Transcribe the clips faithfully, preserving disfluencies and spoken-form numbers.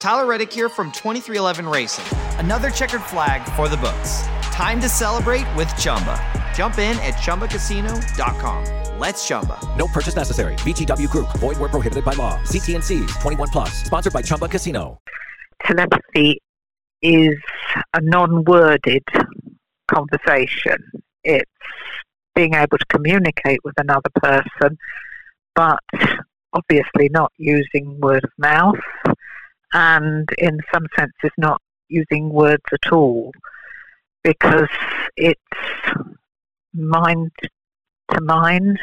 Tyler Reddick here from twenty-three eleven Racing. Another checkered flag for the books. Time to celebrate with Chumba. Jump in at Chumba Casino dot com. Let's Chumba. No purchase necessary. V G W Group. Void where prohibited by law. See T and C's. twenty-one plus. Sponsored by Chumba Casino. Telepathy is a non-worded conversation. It's being able to communicate with another person, but obviously not using word of mouth, and in some senses not using words at all, because it's mind to mind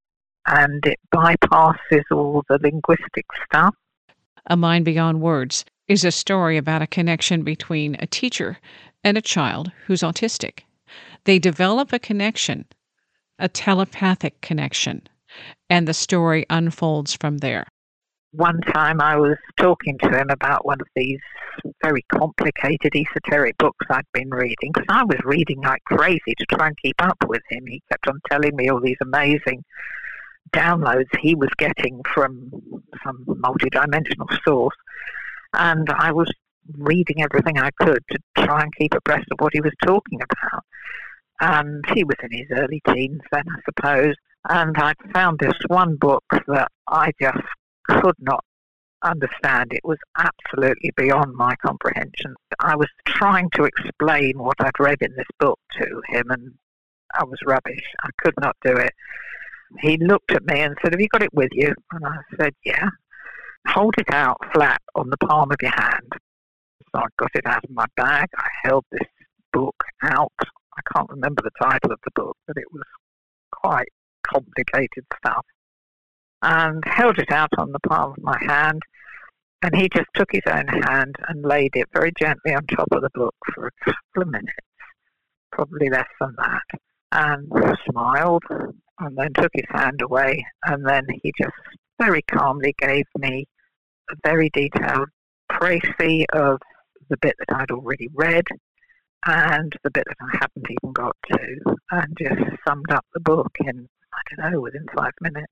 and it bypasses all the linguistic stuff. A Mind Beyond Words is a story about a connection between a teacher and a child who's autistic. They develop a connection, a telepathic connection, and the story unfolds from there. One time I was talking to him about one of these very complicated esoteric books I'd been reading, because I was reading like crazy to try and keep up with him. He kept on telling me all these amazing downloads he was getting from some multidimensional source, and I was reading everything I could to try and keep abreast of what he was talking about. And he was in his early teens then, I suppose, and I'd found this one book that I just could not understand. It was absolutely beyond my comprehension. I was trying to explain what I'd read in this book to him, and I was rubbish. I could not do it. He looked at me and said, "Have you got it with you?" And I said, "Yeah." "Hold it out flat on the palm of your hand." So I got it out of my bag. I held this book out. I can't remember the title of the book, but it was quite complicated stuff. And held it out on the palm of my hand, and he just took his own hand and laid it very gently on top of the book for a couple of minutes, probably less than that, and smiled, and then took his hand away, and then he just very calmly gave me a very detailed précis of the bit that I'd already read and the bit that I hadn't even got to, and just summed up the book in, I don't know, within five minutes.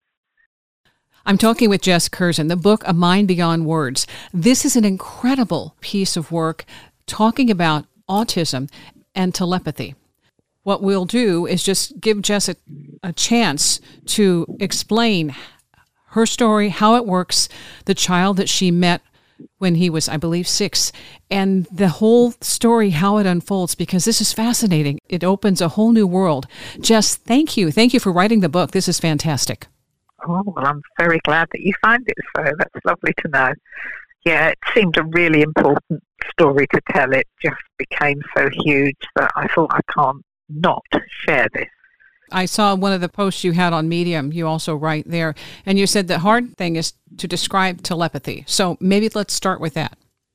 I'm talking with Jess Curzon, the book A Mind Beyond Words. This is an incredible piece of work talking about autism and telepathy. What we'll do is just give Jess a, a chance to explain her story, how it works, the child that she met when he was, I believe, six, and the whole story, how it unfolds, because this is fascinating. It opens a whole new world. Jess, thank you. Thank you for writing the book. This is fantastic. Oh, well, I'm very glad that you find it so. That's lovely to know. Yeah, it seemed a really important story to tell. It just became so huge that I thought I can't not share this. I saw one of the posts you had on Medium, you also write there, and you said the hard thing is to describe telepathy. So maybe let's start with that.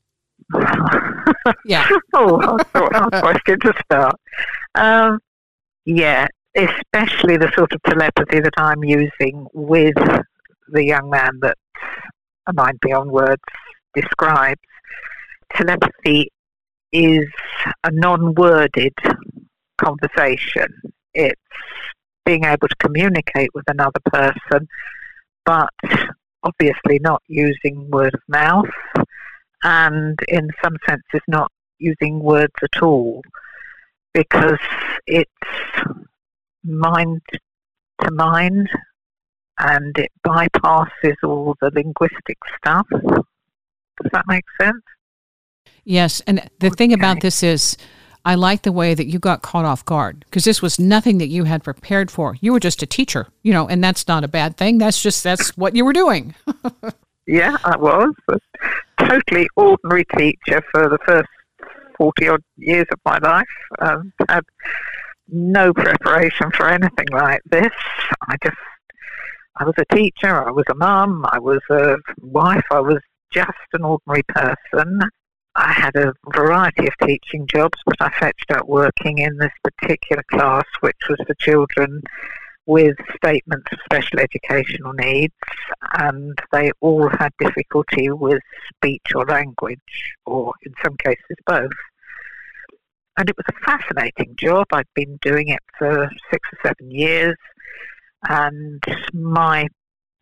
Yeah. Oh, hard question to start. Um, yeah. Especially the sort of telepathy that I'm using with the young man that A Mind Beyond Words describes. Telepathy is a non-worded conversation. It's being able to communicate with another person, but obviously not using word of mouth, and in some senses not using words at all, because it's mind to mind and it bypasses all the linguistic stuff. Does that make sense? Yes, and the okay. thing about this is I like the way that you got caught off guard, because this was nothing that you had prepared for. You were just a teacher, you know, and that's not a bad thing. That's just, that's what you were doing. Yeah, I was a totally ordinary teacher for the first forty odd years of my life. Um, had no preparation for anything like this. I just, I was a teacher, I was a mum, I was a wife, I was just an ordinary person. I had a variety of teaching jobs, but I fetched out working in this particular class, which was for children with statements of special educational needs, and they all had difficulty with speech or language, or in some cases both. And it was a fascinating job. I'd been doing it for six or seven years, and my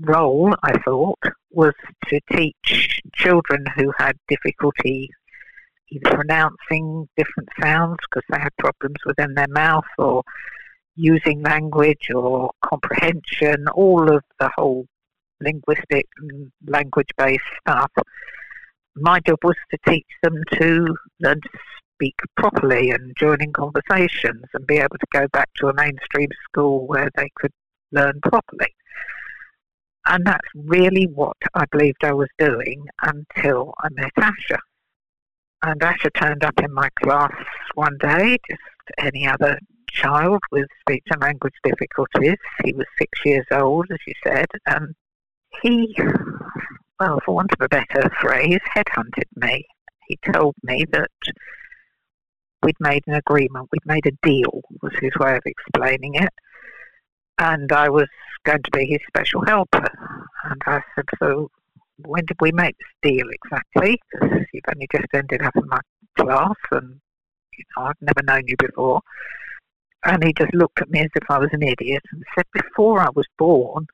role, I thought, was to teach children who had difficulty either pronouncing different sounds because they had problems within their mouth, or using language or comprehension, all of the whole linguistic and language-based stuff. My job was to teach them to learn to speak properly and join in conversations and be able to go back to a mainstream school where they could learn properly. And that's really what I believed I was doing until I met Asher. And Asher turned up in my class one day, just any other child with speech and language difficulties. He was six years old, as you said, and he, well, for want of a better phrase, headhunted me. He told me that we'd made an agreement, we'd made a deal, was his way of explaining it, and I was going to be his special helper. And I said, so when did we make this deal exactly? Because you've only just ended up in my class and you know, I've never known you before. And he just looked at me as if I was an idiot and said, before I was born.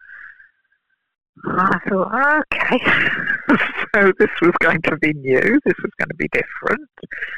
I thought, okay, so this was going to be new, this was going to be different.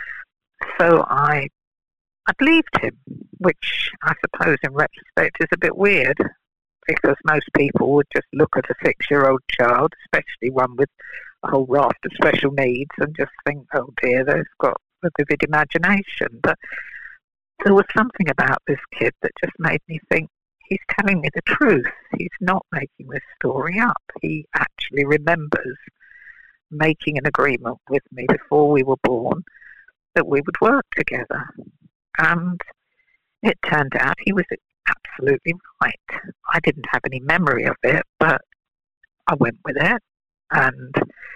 So I, I believed him, which I suppose in retrospect is a bit weird, because most people would just look at a six-year-old child, especially one with a whole raft of special needs, and just think, oh dear, they've got a vivid imagination. But there was something about this kid that just made me think, he's telling me the truth. He's not making this story up. He actually remembers making an agreement with me before we were born that we would work together. And it turned out he was absolutely right. I didn't have any memory of it, but I went with it. And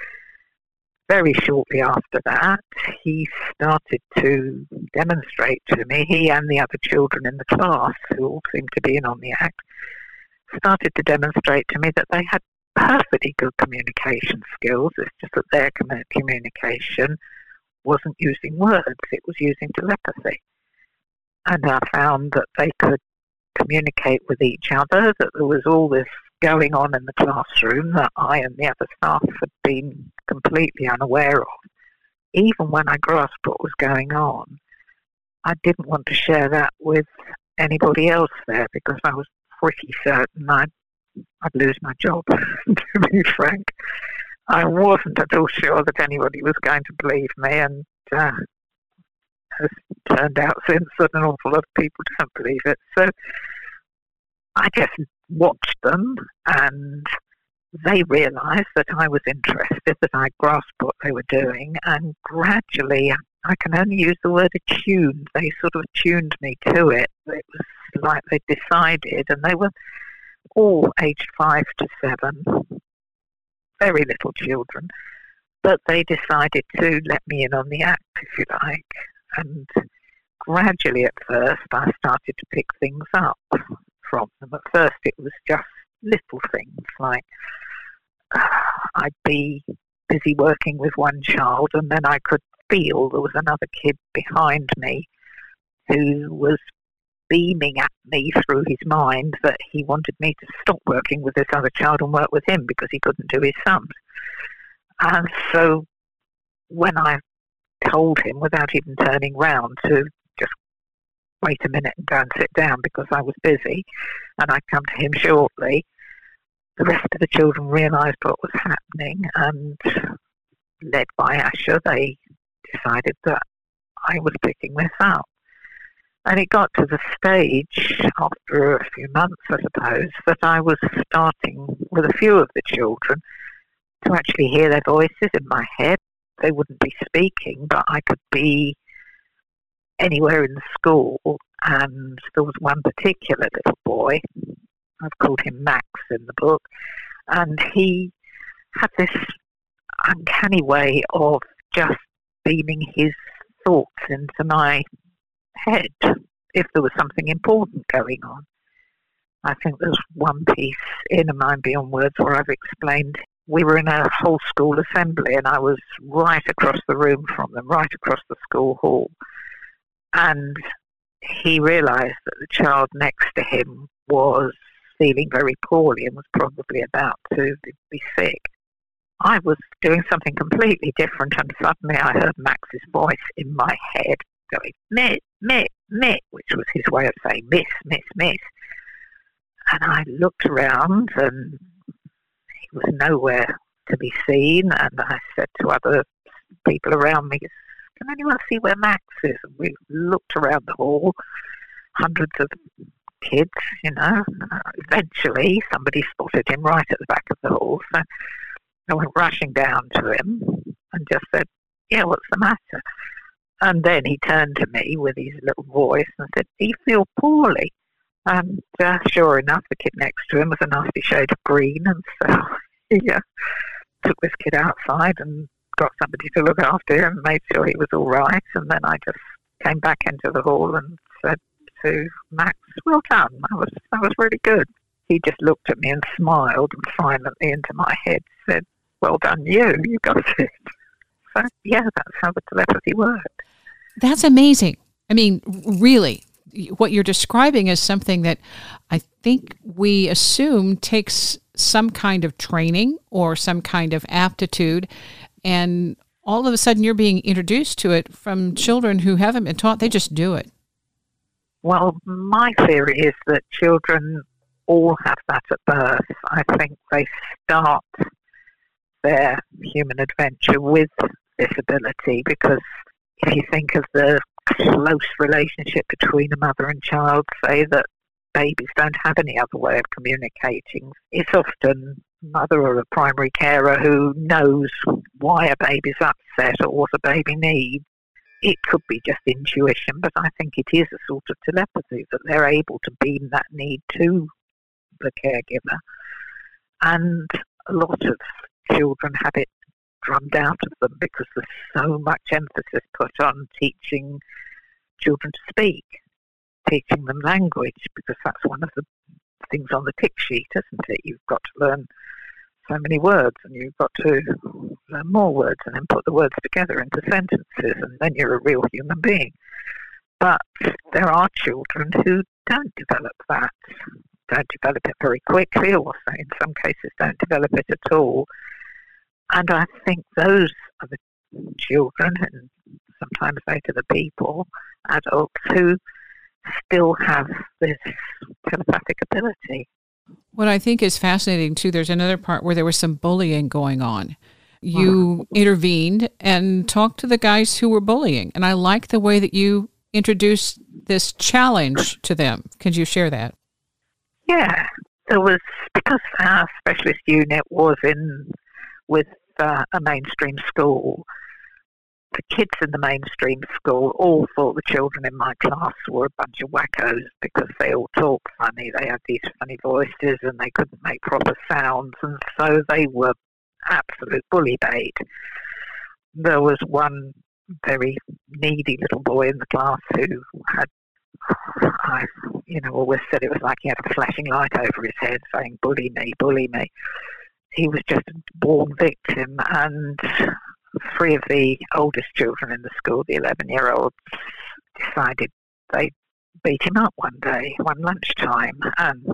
very shortly after that, he started to demonstrate to me, he and the other children in the class, who all seemed to be in on the act, started to demonstrate to me that they had perfectly good communication skills. It's just that their communication wasn't using words, it was using telepathy. And I found that they could communicate with each other, that there was all this going on in the classroom that I and the other staff had been completely unaware of. Even when I grasped what was going on, I didn't want to share that with anybody else there because I was pretty certain I'd, I'd lose my job, to be frank. I wasn't at all sure that anybody was going to believe me, and uh, has turned out since that an awful lot of people don't believe it. So I just watched them, and they realised that I was interested, that I grasped what they were doing, and gradually, I can only use the word attuned, they sort of tuned me to it. It was like they decided, and they were all aged five to seven, very little children, but they decided to let me in on the act, if you like. And gradually at first I started to pick things up from them. At first it was just little things like uh, I'd be busy working with one child and then I could feel there was another kid behind me who was beaming at me through his mind that he wanted me to stop working with this other child and work with him because he couldn't do his sums. And so when I told him, without even turning round, to just wait a minute and go and sit down because I was busy and I'd come to him shortly, the rest of the children realised what was happening, and led by Asher, they decided that I was picking this up. And it got to the stage, after a few months, I suppose, that I was starting with a few of the children to actually hear their voices in my head. They wouldn't be speaking, but I could be anywhere in the school. And there was one particular little boy, I've called him Max in the book, and he had this uncanny way of just beaming his thoughts into my head if there was something important going on. I think there's one piece in A Mind Beyond Words where I've explained we were in a whole school assembly and I was right across the room from them, right across the school hall. And he realised that the child next to him was feeling very poorly and was probably about to be sick. I was doing something completely different, and suddenly I heard Max's voice in my head going, Miss, Miss, Miss, which was his way of saying miss, miss, miss. And I looked around and he was nowhere to be seen, and I said to other people around me, can anyone see where Max is? And we looked around the hall, hundreds of kids, you know. Uh, eventually somebody spotted him right at the back of the hall, so I went rushing down to him and just said, yeah, what's the matter? And then he turned to me with his little voice and said, do you feel poorly? And uh, sure enough, the kid next to him was a nasty shade of green, and so he uh, took this kid outside and got somebody to look after him and made sure he was all right. And then I just came back into the hall and said to Max, well done, that was, that was really good. He just looked at me and smiled and silently into my head said, well done you, you got it. So yeah, that's how the telepathy worked. That's amazing. I mean, really, what you're describing is something that I think we assume takes some kind of training or some kind of aptitude, and all of a sudden you're being introduced to it from children who haven't been taught. They just do it. Well, my theory is that children all have that at birth. I think they start their human adventure with this ability, because if you think of the close relationship between a mother and child, say that babies don't have any other way of communicating. It's often mother or a primary carer who knows why a baby's upset or what a baby needs. It could be just intuition, but I think it is a sort of telepathy that they're able to beam that need to the caregiver. And a lot of children have it drummed out of them because there's so much emphasis put on teaching children to speak, teaching them language, because that's one of the things on the tick sheet, isn't it? You've got to learn so many words, and you've got to learn more words and then put the words together into sentences, and then you're a real human being. But there are children who don't develop that, don't develop it very quickly, or in some cases don't develop it at all. And I think those are the children, and sometimes later the people, adults, who still have this telepathic ability. What I think is fascinating, too, there's another part where there was some bullying going on. You uh-huh. intervened and talked to the guys who were bullying, and I like the way that you introduced this challenge to them. Could you share that? Yeah, there was, because our specialist unit was in with uh, a mainstream school, the kids in the mainstream school all thought the children in my class were a bunch of wackos because they all talk funny. They had these funny voices and they couldn't make proper sounds, and so they were absolute bully bait. There was one very needy little boy in the class who had, I, you know, always said it was like he had a flashing light over his head saying, bully me, bully me. He was just a born victim, and three of the oldest children in the school, the eleven-year-olds, decided they'd beat him up one day, one lunchtime. And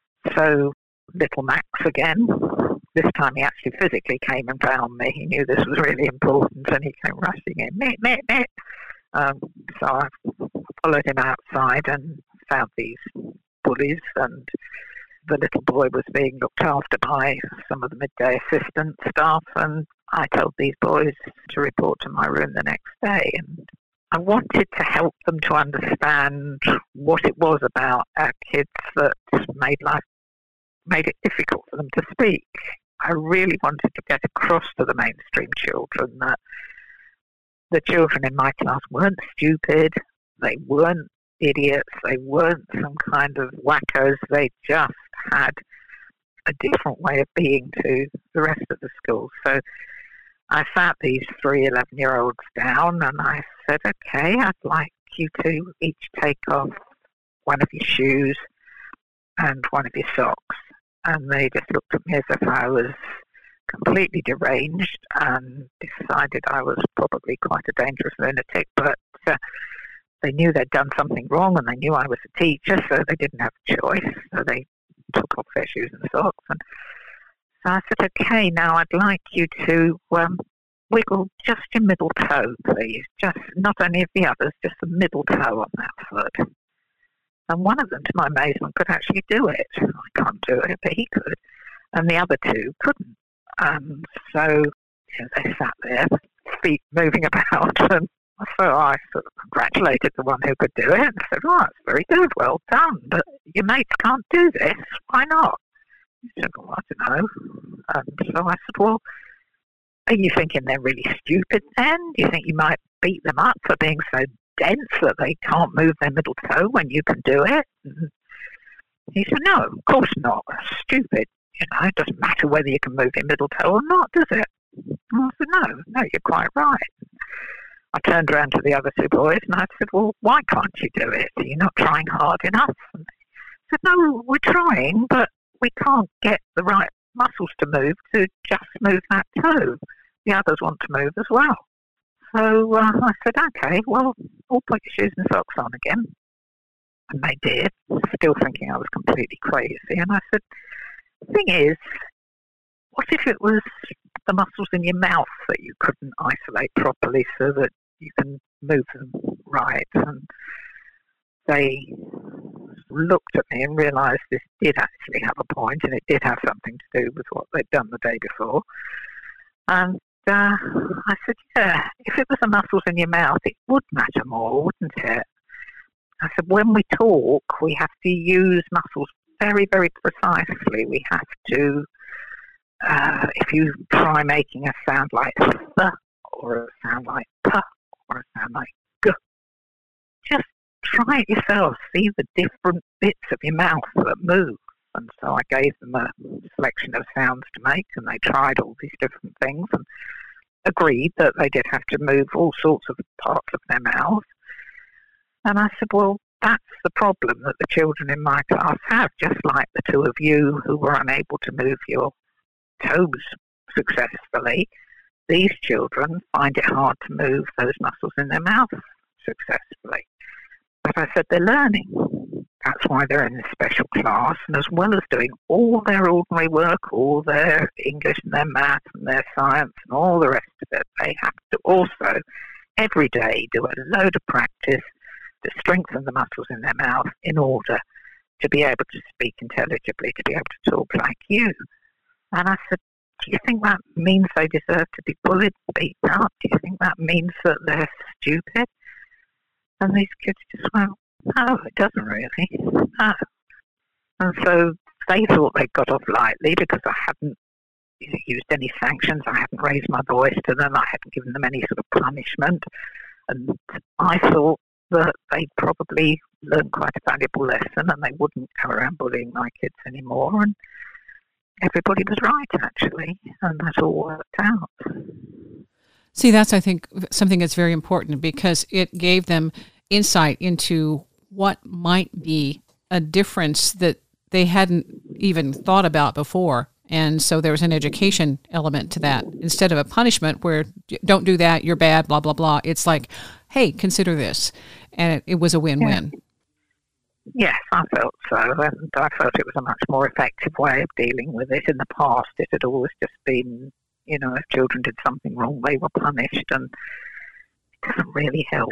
so little Max again, this time he actually physically came and found me. He knew this was really important, and he came rushing in, Mitt, Mitt, Mitt. Um, so I followed him outside and found these bullies, and the little boy was being looked after by some of the midday assistant staff, and I told these boys to report to my room the next day. And I wanted to help them to understand what it was about our kids that made life, made it difficult for them to speak. I really wanted to get across to the mainstream children that the children in my class weren't stupid, they weren't idiots, they weren't some kind of wackos, they just had a different way of being to the rest of the school. So I sat these three eleven-year-olds down and I said, okay, I'd like you to each take off one of your shoes and one of your socks. And they just looked at me as if I was completely deranged and decided I was probably quite a dangerous lunatic, but uh, they knew they'd done something wrong and they knew I was a teacher, so they didn't have a choice. So they took off their shoes and socks. And so I said, okay, now I'd like you to um, wiggle just your middle toe, please. Just not any of the others, just the middle toe on that foot. And one of them, to my amazement, could actually do it. I can't do it, but he could. And the other two couldn't. Um, so you know, they sat there, feet moving about, and so I sort of congratulated the one who could do it and said, oh, that's very good, well done, but your mates can't do this, why not? He said, well, I don't know. And so I said, well, are you thinking they're really stupid then? Do you think you might beat them up for being so dense that they can't move their middle toe when you can do it? And he said, no, of course not. That's stupid. You know, it doesn't matter whether you can move your middle toe or not, does it? And I said, no, no, you're quite right. I turned around to the other two boys and I said, well, why can't you do it? Are you not trying hard enough? And they said, no, we're trying, but we can't get the right muscles to move to just move that toe. The others want to move as well. So uh, I said, okay, well, all put your shoes and socks on again. And they did, still thinking I was completely crazy. And I said, the thing is, what if it was the muscles in your mouth that you couldn't isolate properly so that you can move them right? And they looked at me and realised this did actually have a point, and it did have something to do with what they'd done the day before. And uh, I said, yeah, if it was the muscles in your mouth, it would matter more, wouldn't it? I said, when we talk, we have to use muscles very, very precisely. We have to, uh, if you try making a sound like th, or a sound like p, or a sound like g, just try it yourself. See the different bits of your mouth that move. And so I gave them a selection of sounds to make, and they tried all these different things and agreed that they did have to move all sorts of parts of their mouth. And I said, well, that's the problem that the children in my class have, just like the two of you who were unable to move your toes successfully. These children find it hard to move those muscles in their mouth successfully. But I said they're learning. That's why they're in this special class. And as well as doing all their ordinary work, all their English and their math and their science and all the rest of it, they have to also every day do a load of practice to strengthen the muscles in their mouth in order to be able to speak intelligibly, to be able to talk like you. And I said, do you think that means they deserve to be bullied, beaten up? Do you think that means that they're stupid? And these kids just went, no, it doesn't really. No. And so they thought they got off lightly because I hadn't used any sanctions, I hadn't raised my voice to them, I hadn't given them any sort of punishment. And I thought that they'd probably learned quite a valuable lesson and they wouldn't go around bullying my kids anymore. And everybody was right, actually, and that all worked out. See, that's, I think, something that's very important because it gave them insight into what might be a difference that they hadn't even thought about before. And so there was an education element to that. Instead of a punishment where, don't do that, you're bad, blah, blah, blah. It's like, hey, consider this. And it, it was a win-win. Yeah. Yes, I felt so. And I felt it was a much more effective way of dealing with it. In the past, it had always just been, you know, if children did something wrong, they were punished. And it doesn't really help,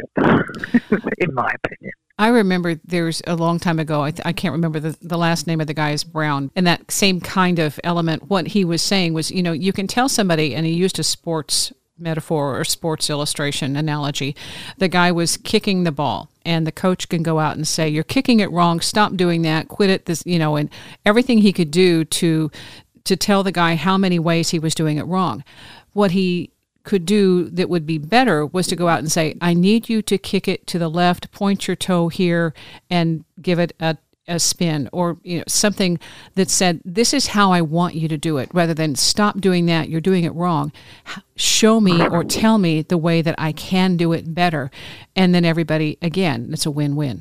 in my opinion. I remember there's a long time ago, I, th- I can't remember the, the last name of the guy is Brown, and that same kind of element, what he was saying was, you know, you can tell somebody, and he used a sports metaphor or sports illustration analogy. The guy was kicking the ball, and the coach can go out and say, you're kicking it wrong, stop doing that, quit it, this, you know, and everything he could do to to tell the guy how many ways he was doing it wrong. What he could do that would be better was to go out and say, I need you to kick it to the left, point your toe here, and give it a, a spin, or you know something that said, this is how I want you to do it, rather than stop doing that, you're doing it wrong. Show me or tell me the way that I can do it better. And then everybody, again, it's a win-win.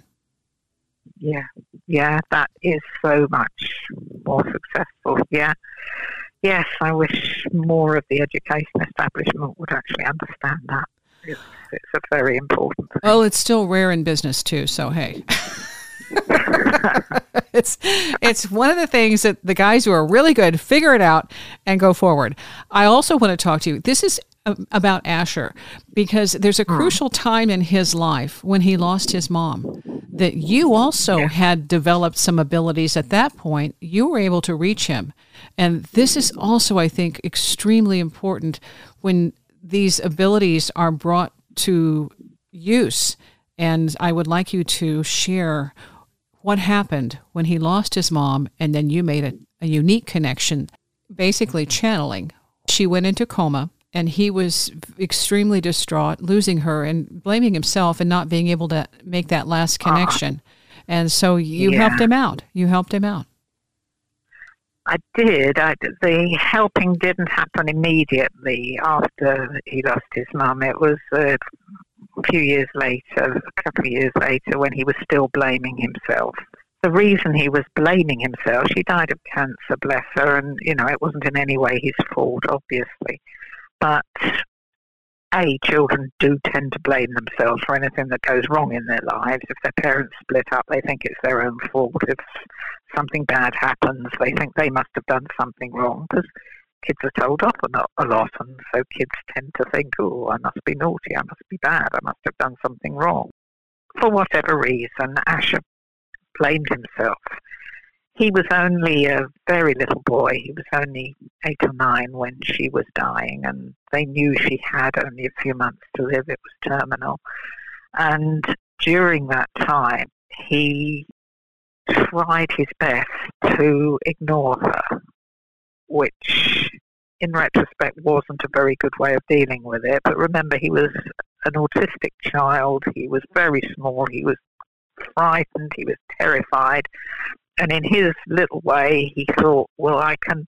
Yeah, yeah, that is so much more successful, yeah. Yes, I wish more of the education establishment would actually understand that. It's, it's a very important thing. Well, it's still rare in business too, so hey. it's it's one of the things that the guys who are really good figure it out and go forward. I also want to talk to you. This is about Asher, because there's a crucial time in his life when he lost his mom that you also yeah. had developed some abilities at that point. You were able to reach him. And this is also, I think, extremely important when these abilities are brought to use. And I would like you to share what happened when he lost his mom, and then you made a, a unique connection, basically channeling. She went into coma, and he was extremely distraught, losing her and blaming himself and not being able to make that last connection. Uh, and so you yeah. helped him out. You helped him out. I did. I, the helping didn't happen immediately after he lost his mum. It was uh, a few years later, a couple of years later, when he was still blaming himself. The reason he was blaming himself, she died of cancer, bless her, and, you know, it wasn't in any way his fault, obviously. But, A, children do tend to blame themselves for anything that goes wrong in their lives. If their parents split up, they think it's their own fault. If something bad happens, they think they must have done something wrong, because kids are told off a lot, a lot, and so kids tend to think, oh, I must be naughty, I must be bad, I must have done something wrong. For whatever reason, Asher blamed himself. He was only a very little boy. He was only eight or nine when she was dying, and they knew she had only a few months to live. It was terminal. And during that time, he tried his best to ignore her, which in retrospect wasn't a very good way of dealing with it. But remember, he was an autistic child. He was very small. He was frightened. He was terrified. And in his little way, he thought, well, I can,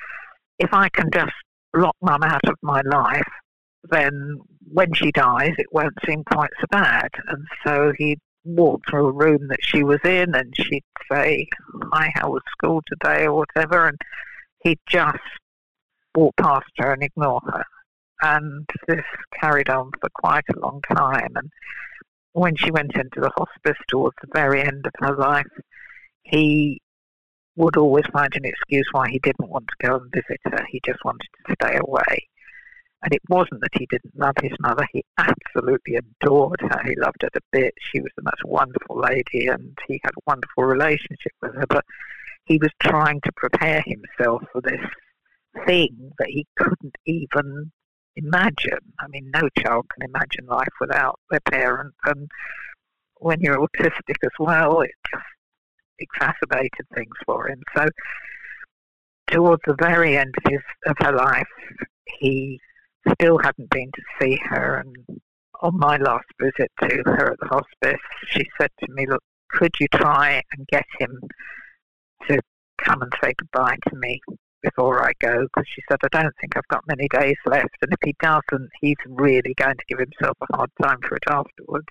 if I can just lock Mum out of my life, then when she dies, it won't seem quite so bad. And so he'd walk through a room that she was in, and she'd say, hi, how was school today, or whatever, and he'd just walk past her and ignore her. And this carried on for quite a long time. And when she went into the hospice towards the very end of her life, he would always find an excuse why he didn't want to go and visit her. He just wanted to stay away. And it wasn't that he didn't love his mother. He absolutely adored her. He loved her to bits. She was the most wonderful lady, and he had a wonderful relationship with her. But he was trying to prepare himself for this thing that he couldn't even imagine. I mean, no child can imagine life without their parent. And when you're autistic as well, it just exacerbated things for him. So towards the very end of his of her life, he still hadn't been to see her. And on my last visit to her at the hospice, she said to me, look, could you try and get him to come and say goodbye to me before I go? Because she said, I don't think I've got many days left, and if he doesn't, he's really going to give himself a hard time for it afterwards.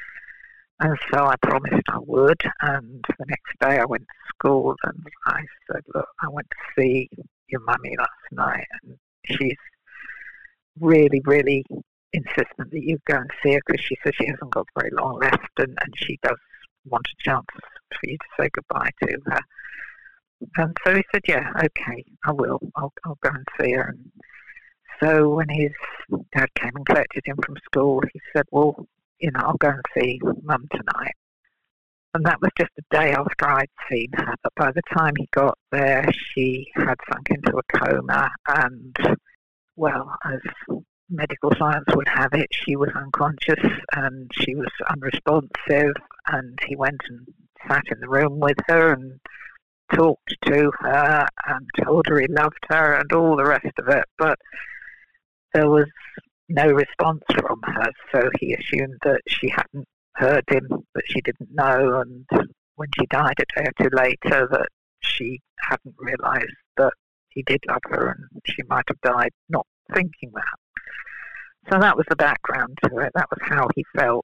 And so I promised I would, and the next day I went to school and I said, look, I went to see your mummy last night, and she's really, really insistent that you go and see her, because she says she hasn't got very long left, and, and she does want a chance for you to say goodbye to her. And so he said, yeah, okay, I will. I'll, I'll go and see her. And so when his dad came and collected him from school, he said, well, you know, I'll go and see Mum tonight. And that was just a day after I'd seen her. But by the time he got there, she had sunk into a coma. And, well, as medical science would have it, she was unconscious and she was unresponsive. And he went and sat in the room with her and talked to her and told her he loved her and all the rest of it. But there was no response from her, so he assumed that she hadn't heard him, that she didn't know, and when she died a day or two later, that she hadn't realised that he did love her, and she might have died not thinking that. So that was the background to it. That was how he felt.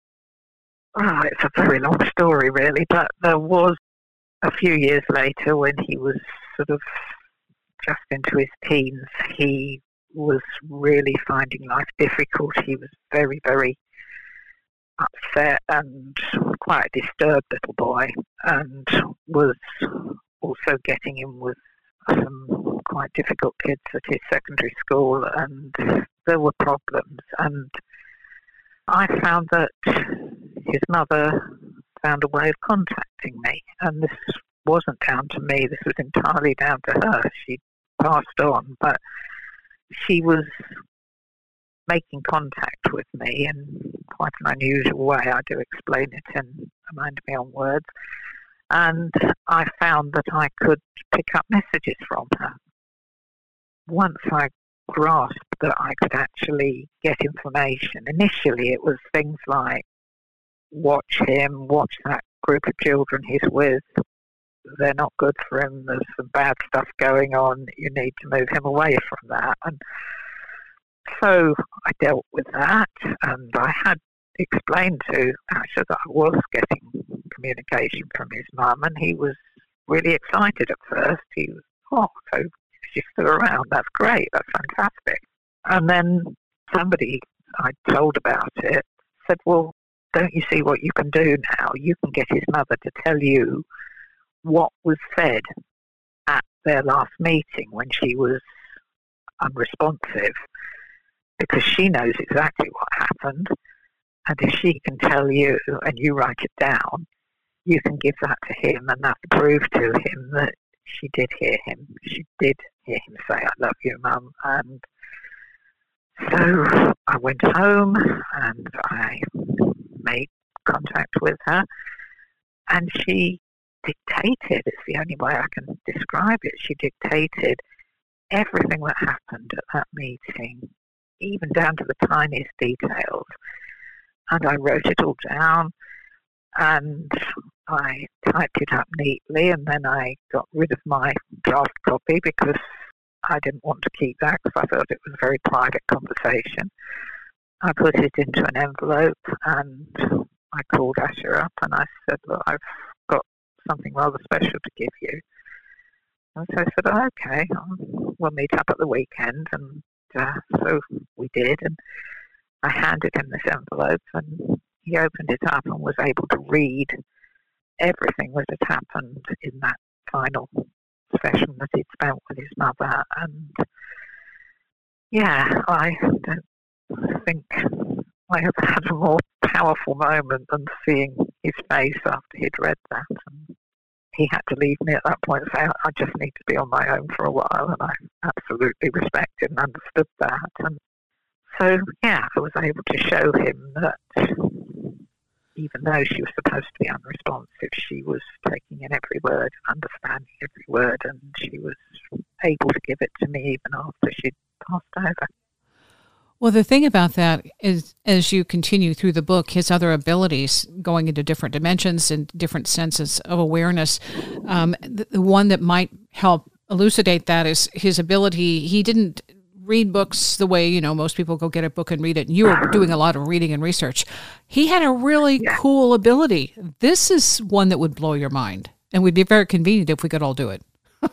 Oh, it's a very long story, really, but there was a few years later, when he was sort of just into his teens, he was really finding life difficult. He was very, very upset and quite a disturbed little boy, and was also getting in with some quite difficult kids at his secondary school, and there were problems. And I found that his mother found a way of contacting me, and this wasn't down to me, this was entirely down to her. She passed on, but she was making contact with me in quite an unusual way. I do explain it in A Mind Beyond Words. And I found that I could pick up messages from her. Once I grasped that I could actually get information, initially it was things like, watch him, watch that group of children he's with, they're not good for him, there's some bad stuff going on, you need to move him away from that. And so I dealt with that, and I had explained to Asher that I was getting communication from his mum, and he was really excited at first. He was, oh, so she's still around, that's great, that's fantastic. And then somebody I told about it said, well, don't you see what you can do now? You can get his mother to tell you what was said at their last meeting when she was unresponsive, because she knows exactly what happened. And if she can tell you and you write it down, you can give that to him, and that prove to him that she did hear him. She did hear him say, I love you, Mum. And so I went home and I made contact with her, and she dictated, it's the only way I can describe it, she dictated everything that happened at that meeting, even down to the tiniest details. And I wrote it all down, and I typed it up neatly, and then I got rid of my draft copy because I didn't want to keep that because I thought it was a very private conversation. I put it into an envelope, and I called Asher up and I said, look, I've got something rather special to give you. And so I said, oh, okay, we'll meet up at the weekend. And uh, so we did, and I handed him this envelope, and he opened it up and was able to read everything that had happened in that final session that he'd spent with his mother. And yeah, I don't think I ever had a more powerful moment than seeing his face after he'd read that. And he had to leave me at that point and say, I just need to be on my own for a while, and I absolutely respected and understood that. And so, yeah, I was able to show him that even though she was supposed to be unresponsive, she was taking in every word, understanding every word, and she was able to give it to me even after she'd passed over. Well, the thing about that is, as you continue through the book, his other abilities going into different dimensions and different senses of awareness, um, the, the one that might help elucidate that is his ability. He didn't read books the way, you know, most people go get a book and read it. And you were doing a lot of reading and research. He had a really yeah. cool ability. This is one that would blow your mind, and would be very convenient if we could all do it.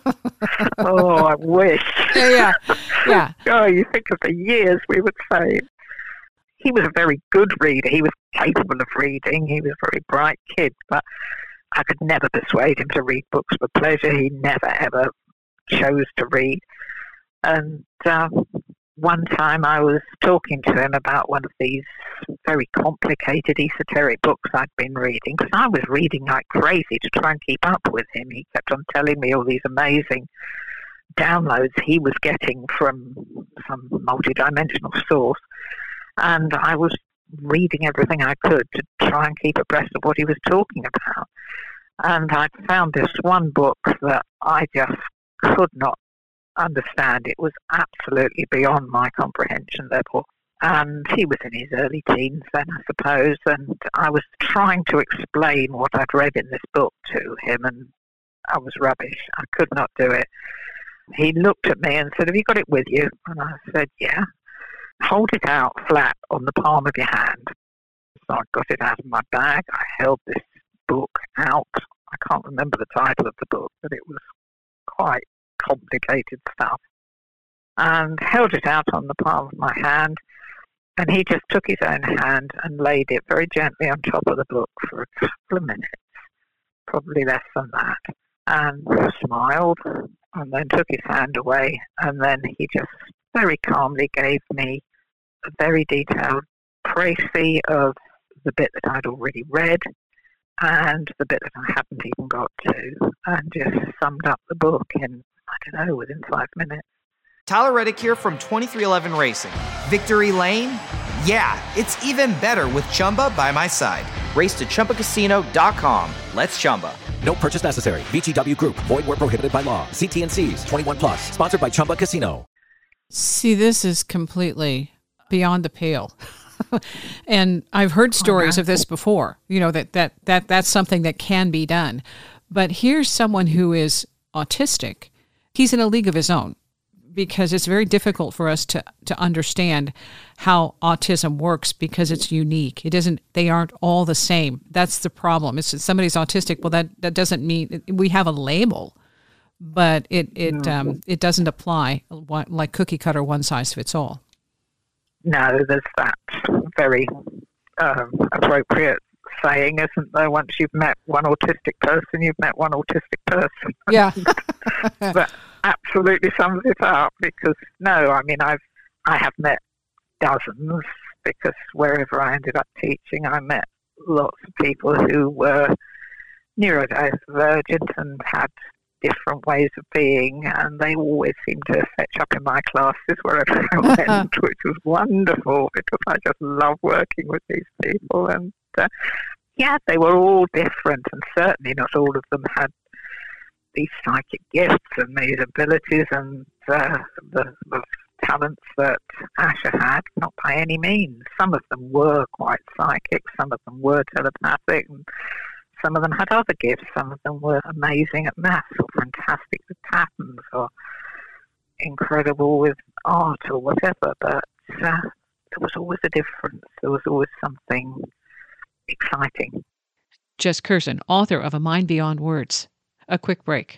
Oh, I wish. Yeah, yeah, yeah. Oh, you think of the years we would save. He was a very good reader. He was capable of reading. He was a very bright kid, but I could never persuade him to read books for pleasure. He never, ever chose to read. And uh, one time I was talking to him about one of these very complicated esoteric books I'd been reading, because I was reading like crazy to try and keep up with him. He kept on telling me all these amazing downloads he was getting from some multidimensional source, and I was reading everything I could to try and keep abreast of what he was talking about. And I found this one book that I just could not understand. It was absolutely beyond my comprehension level. And he was in his early teens then, I suppose, and I was trying to explain what I'd read in this book to him, and I was rubbish. I could not do it. He looked at me and said, have you got it with you? And I said, yeah. Hold it out flat on the palm of your hand. So I got it out of my bag. I held this book out. I can't remember the title of the book, but it was quite complicated stuff. And held it out on the palm of my hand. And he just took his own hand and laid it very gently on top of the book for a couple of minutes, probably less than that, and smiled, and then took his hand away, and then he just very calmly gave me a very detailed précis of the bit that I'd already read and the bit that I hadn't even got to, and just summed up the book in, I don't know, within five minutes. Tyler Reddick here from twenty-three eleven Racing. Victory Lane? Yeah, it's even better with Chumba by my side. Race to Chumba Casino dot com. Let's Chumba. No purchase necessary. V G W Group. Void where prohibited by law. See T N Cs. twenty-one plus. Sponsored by Chumba Casino. See, this is completely beyond the pale. And I've heard stories of this before, you know, that, that, that that's something that can be done. But here's someone who is autistic. He's in a league of his own, because it's very difficult for us to, to understand how autism works because it's unique. It isn't, they aren't all the same. That's the problem. It's somebody's autistic. Well, that, that doesn't mean we have a label, but it, it, um, it doesn't apply like cookie cutter, one size fits all. No, there's that very um, appropriate saying, isn't there? Once you've met one autistic person, you've met one autistic person. Yeah. That absolutely sums it up, because no, I mean, I've, I have met dozens, because wherever I ended up teaching, I met lots of people who were neurodivergent and had different ways of being, and they always seemed to fetch up in my classes wherever I went, which was wonderful, because I just love working with these people. And uh, yeah, they were all different, and certainly not all of them had these psychic gifts and these abilities and uh, the, the talents that Asher had, not by any means. Some of them were quite psychic, some of them were telepathic, and some of them had other gifts. Some of them were amazing at maths, or fantastic with patterns, or incredible with art, or whatever. But uh, there was always a difference. There was always something exciting. Jess Curzon, author of A Mind Beyond Words. A quick break.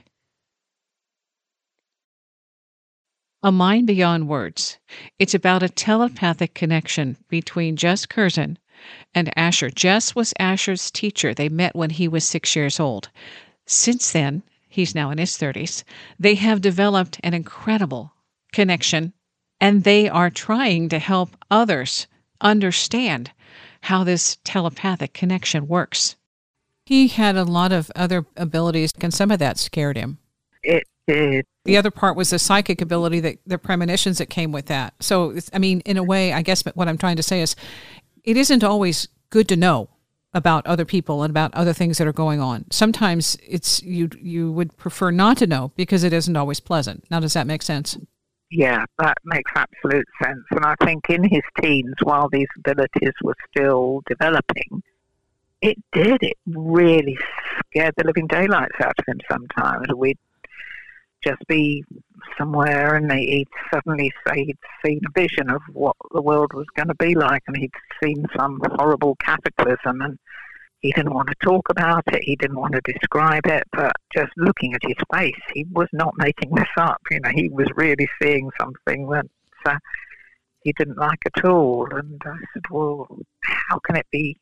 A Mind Beyond Words. It's about a telepathic connection between Jess Curzon and Asher. Jess was Asher's teacher. They met when he was six years old. Since then, he's now in his thirties, they have developed an incredible connection, and they are trying to help others understand how this telepathic connection works. He had a lot of other abilities, and some of that scared him. It did. The other part was the psychic ability, that the premonitions that came with that. So, I mean, in a way, I guess what I'm trying to say is, it isn't always good to know about other people and about other things that are going on. Sometimes it's you you would prefer not to know, because it isn't always pleasant. Now, does that make sense? Yeah, that makes absolute sense. And I think in his teens, while these abilities were still developing, it did. It really scared the living daylights out of him sometimes. We'd just be somewhere and he'd suddenly say he'd seen a vision of what the world was going to be like, and he'd seen some horrible cataclysm, and he didn't want to talk about it, he didn't want to describe it, but just looking at his face, he was not making this up. You know, he was really seeing something that uh, he didn't like at all. And I said, well, how can it be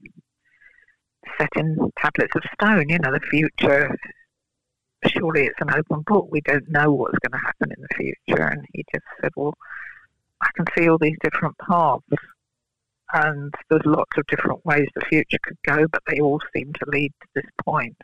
set in tablets of stone? You know, the future, surely it's an open book. We don't know what's going to happen in the future. And he just said, well, I can see all these different paths, and there's lots of different ways the future could go, but they all seem to lead to this point,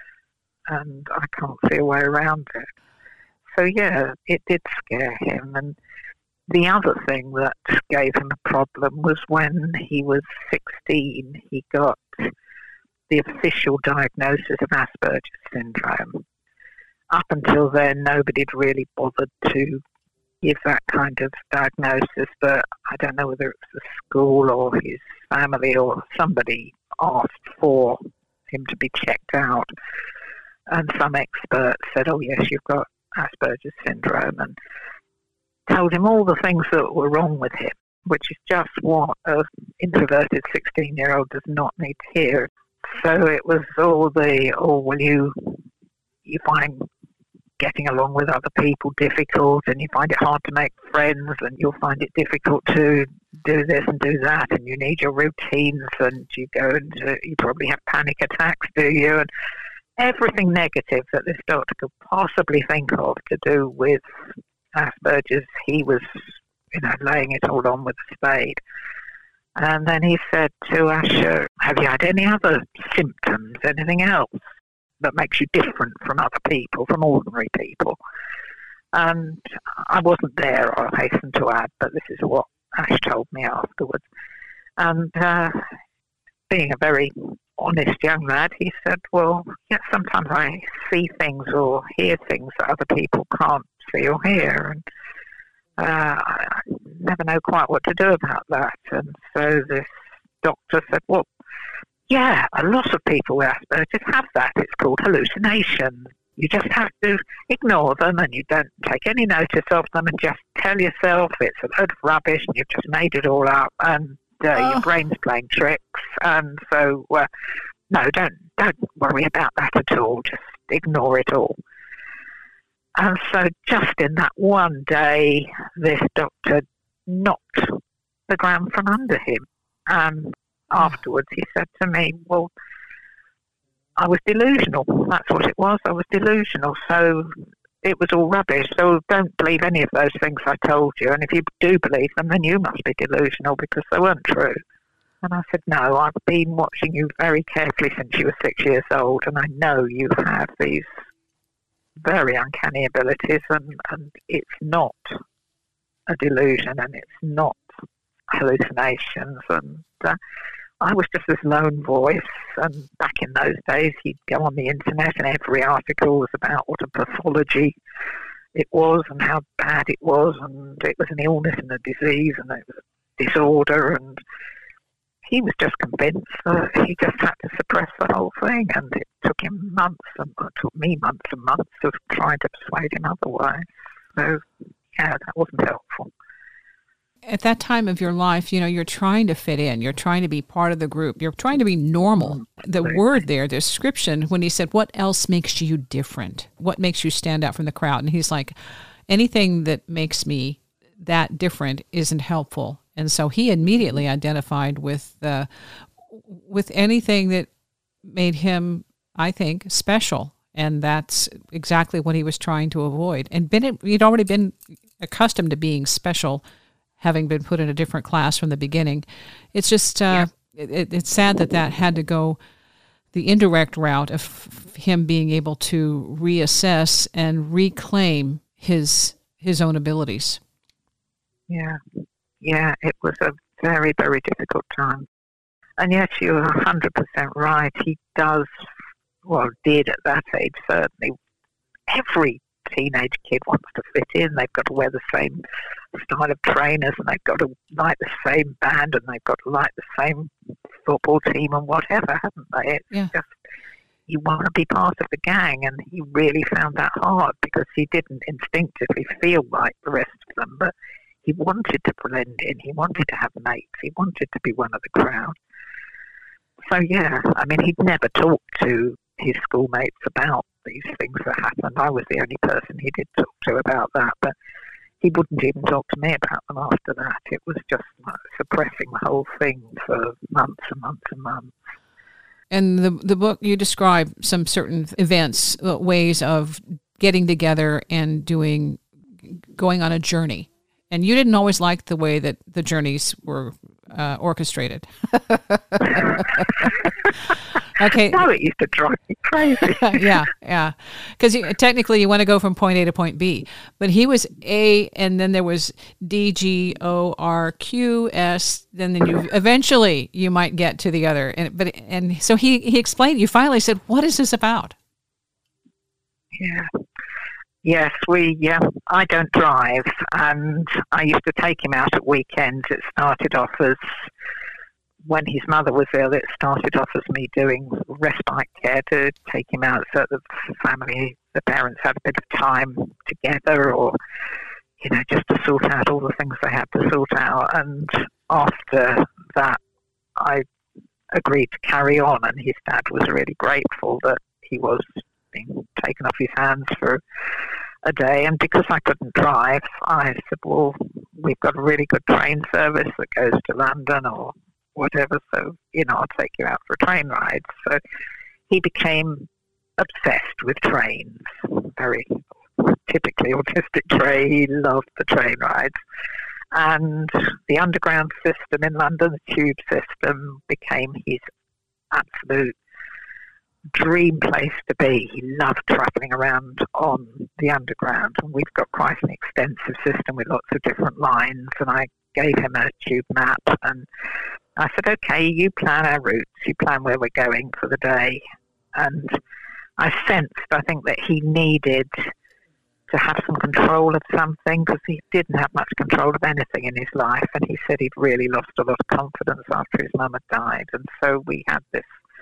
and I can't see a way around it. So yeah, it did scare him. And the other thing that gave him a problem was when he was sixteen, he got the official diagnosis of Asperger's syndrome. Up until then, nobody had really bothered to give that kind of diagnosis, but I don't know whether it was the school or his family or somebody asked for him to be checked out, and some expert said, oh yes, you've got Asperger's syndrome, and told him all the things that were wrong with him, which is just what an introverted sixteen-year-old does not need to hear. So it was all the, oh, well, you, you find getting along with other people difficult, and you find it hard to make friends, and you'll find it difficult to do this and do that, and you need your routines, and you go into, you probably have panic attacks, do you? And everything negative that this doctor could possibly think of to do with Asperger's, he was, you know, laying it all on with a spade. And then he said to Asher, have you had any other symptoms, anything else that makes you different from other people, from ordinary people? And I wasn't there, I'll hasten to add, but this is what Ash told me afterwards. And uh, being a very honest young lad, he said, well, yeah, sometimes I see things or hear things that other people can't see or hear, and uh, I never know quite what to do about that. And so this doctor said, well, yeah, a lot of people with Asperger's have that. It's called hallucination. You just have to ignore them, and you don't take any notice of them, and just tell yourself it's a load of rubbish and you've just made it all up, and uh, oh. your brain's playing tricks. And so, uh, no, don't don't worry about that at all. Just ignore it all. And so just in that one day, this doctor knocked the ground from under him. And afterwards he said to me, well, I was delusional. That's what it was. I was delusional. So it was all rubbish. So don't believe any of those things I told you. And if you do believe them, then you must be delusional because they weren't true. And I said, no, I've been watching you very carefully since you were six years old, and I know you have these very uncanny abilities, and, and it's not a delusion, and it's not hallucinations. And uh, I was just this lone voice, and back in those days he'd go on the internet and every article was about what a pathology it was and how bad it was, and it was an illness and a disease and it was a disorder, and he was just convinced that he just had to suppress the whole thing, and it took him months, and it took me months and months of trying to persuade him otherwise. So, yeah, that wasn't helpful. At that time of your life, you know, you're trying to fit in. You're trying to be part of the group. You're trying to be normal. The word there, the description, when he said, what else makes you different? What makes you stand out from the crowd? And he's like, anything that makes me that different isn't helpful. And so he immediately identified with uh, with anything that made him, I think, special. And that's exactly what he was trying to avoid. And been, he'd already been accustomed to being special, having been put in a different class from the beginning. It's just, uh, yeah. it, it's sad that that had to go the indirect route of him being able to reassess and reclaim his his own abilities. Yeah. Yeah, it was a very, very difficult time. And yes, you're one hundred percent right. He does, well, did at that age, certainly. Every teenage kid wants to fit in. They've got to wear the same style of trainers, and they've got to like the same band, and they've got to like the same football team and whatever, haven't they? It's yeah. just, you want to be part of the gang, and he really found that hard because he didn't instinctively feel like the rest of them, but he wanted to blend in. He wanted to have mates. He wanted to be one of the crowd. So, yeah, I mean, he'd never talked to his schoolmates about these things that happened. I was the only person he did talk to about that, but he wouldn't even talk to me about them after that. It was just like, suppressing the whole thing for months and months and months. And the the book, you describe some certain events, uh, ways of getting together and doing, going on a journey. And you didn't always like the way that the journeys were uh, orchestrated. Okay. No, it used to drive me crazy. yeah, yeah. Because technically you want to go from point A to point B. But he was A, and then there was D, G, O, R, Q, S. Then, then you eventually you might get to the other. And but and so he, he explained, you finally said, what is this about? Yeah. Yes, we. Yeah, I don't drive, and I used to take him out at weekends. It started off as, when his mother was ill, it started off as me doing respite care to take him out so the family, the parents had a bit of time together, or, you know, just to sort out all the things they had to sort out. And after that, I agreed to carry on, and his dad was really grateful that he was been taken off his hands for a day. And because I couldn't drive, I said, well, we've got a really good train service that goes to London or whatever, so, you know, I'll take you out for a train ride. So he became obsessed with trains, very typically autistic trait. He loved the train rides. And the underground system in London, the tube system, became his absolute dream place to be. He loved travelling around on the underground, and we've got quite an extensive system with lots of different lines, and I gave him a tube map, and I said, okay, you plan our routes, you plan where we're going for the day. And I sensed, I think, that he needed to have some control of something, because he didn't have much control of anything in his life, and he said he'd really lost a lot of confidence after his mum had died. And so we had this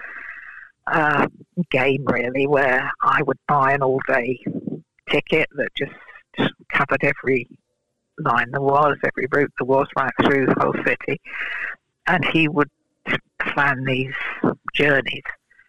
uh, game, really, where I would buy an all-day ticket that just covered every line there was, every route there was, right through the whole city, and he would plan these journeys.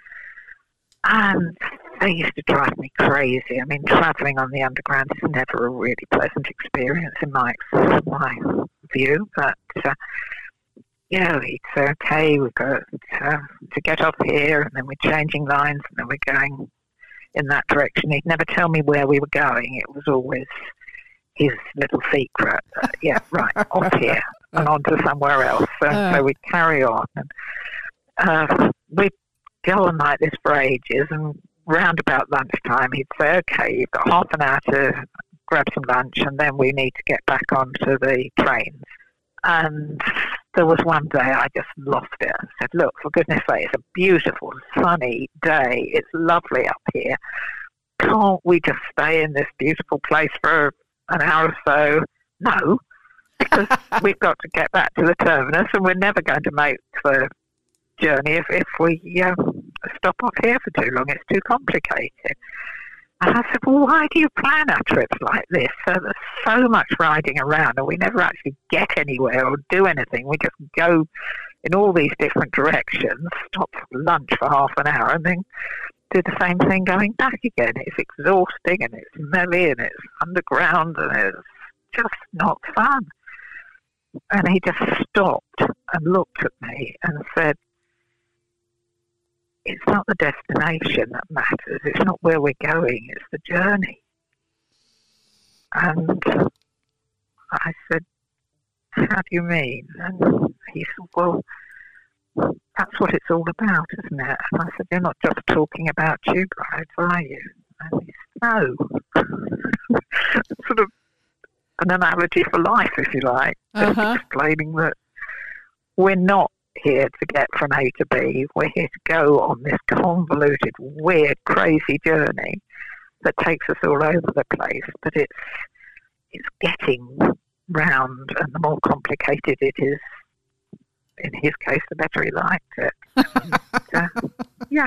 And they used to drive me crazy. I mean, travelling on the underground is never a really pleasant experience in my my view. But, uh, you know, he'd say, okay, we've got uh, to get off here, and then we're changing lines, and then we're going in that direction. He'd never tell me where we were going. It was always his little secret. Uh, yeah, right, off here and on to somewhere else. So, uh. so we'd carry on. And uh, we'd go on like this for ages, and round about lunchtime he'd say, okay, you've got half an hour to grab some lunch, and then we need to get back onto the trains. And there was one day I just lost it. I said, look, for goodness sake, it's a beautiful sunny day, it's lovely up here, can't we just stay in this beautiful place for an hour or so? No, because we've got to get back to the terminus, and we're never going to make the journey if, if we um, stop off here for too long. It's too complicated. And I said, well, why do you plan our trips like this? So there's so much riding around, and we never actually get anywhere or do anything. We just go in all these different directions, stop for lunch for half an hour, and then do the same thing going back again. It's exhausting, and it's smelly, and it's underground, and it's just not fun. And he just stopped and looked at me and said, it's not the destination that matters. It's not where we're going. It's the journey. And I said, how do you mean? And he said, well, that's what it's all about, isn't it? And I said, you're not just talking about tube rides, are you? And he said, no. It's sort of an analogy for life, if you like. Just uh-huh. explaining that we're not here to get from A to B. We're here to go on this convoluted, weird, crazy journey that takes us all over the place. But it's it's getting round, and the more complicated it is, in his case, the better he liked it. And, uh, yeah.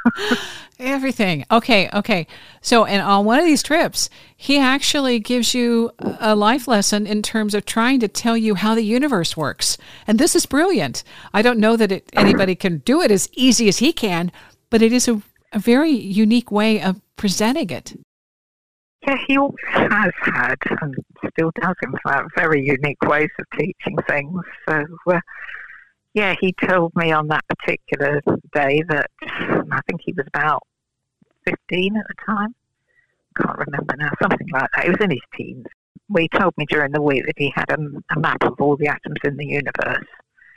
Everything. Okay, okay. So, and on one of these trips, he actually gives you a life lesson in terms of trying to tell you how the universe works. And this is brilliant. I don't know that it, anybody can do it as easy as he can, but it is a, a very unique way of presenting it. Yeah, he always has had, and still does, in fact, very unique ways of teaching things. So, uh, yeah, he told me on that particular day that, I think he was about fifteen at the time. Can't remember now, something like that. He was in his teens. Well, he told me during the week that he had a, a map of all the atoms in the universe.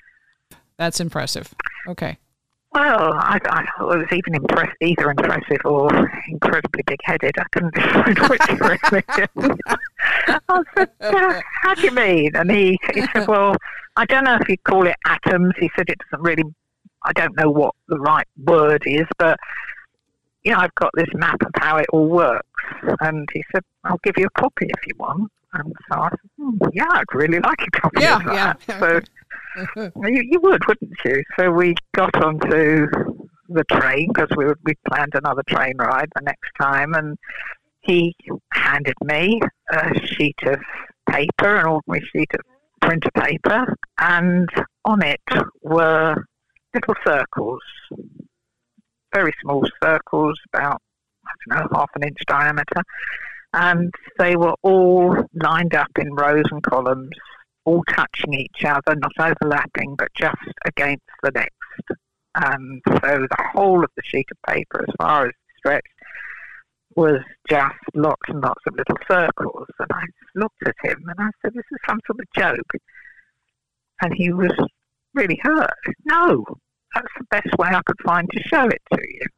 That's impressive. Okay. Well, I, I was even impressed, either impressive or incredibly big-headed. I couldn't decide which really. I said, uh, how do you mean? And he, he said, well, I don't know if you'd call it atoms. He said it doesn't really, I don't know what the right word is, but, you know, I've got this map of how it all works. And he said, I'll give you a copy if you want. And so I said, hmm, yeah, I'd really like a copy yeah, of that. Yeah. So you, you would, wouldn't you? So we got onto the train, because we, we planned another train ride the next time, and he handed me a sheet of paper, an ordinary sheet of printer paper, and on it were little circles, very small circles, about, I don't know, half an inch diameter. And they were all lined up in rows and columns, all touching each other, not overlapping, but just against the next. And so the whole of the sheet of paper, as far as stretched, was just lots and lots of little circles. And I looked at him and I said, this is some sort of joke. And he was really hurt. No, that's the best way I could find to show it to you.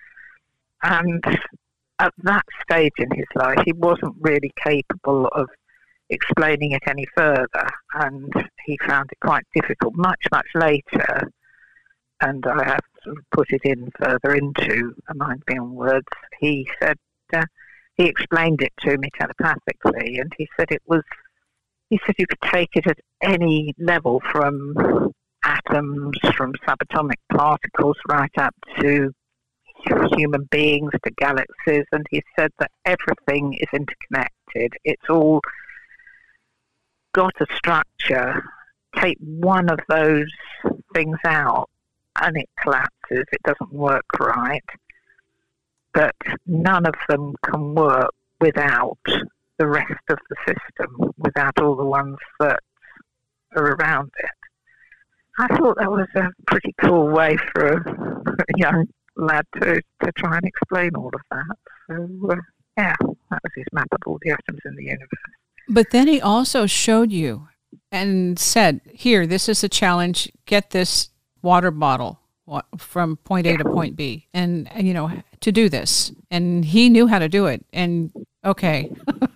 And at that stage in his life, he wasn't really capable of explaining it any further. And he found it quite difficult. Much, much later, and I have to put it in further into A Mind Beyond Words, he said, uh, he explained it to me telepathically, and he said it was, he said you could take it at any level, from atoms, from subatomic particles, right up to human beings, to galaxies, and he said that everything is interconnected. It's all got a structure. Take one of those things out and it collapses, it doesn't work right. But none of them can work without the rest of the system, without all the ones that are around it. I thought that was a pretty cool way for a young lad to, to try and explain all of that. So, uh, yeah, that was his map of all the atoms in the universe. But then he also showed you and said, here, this is a challenge. Get this water bottle from point A to point B, and, and you know, to do this. And he knew how to do it. And okay.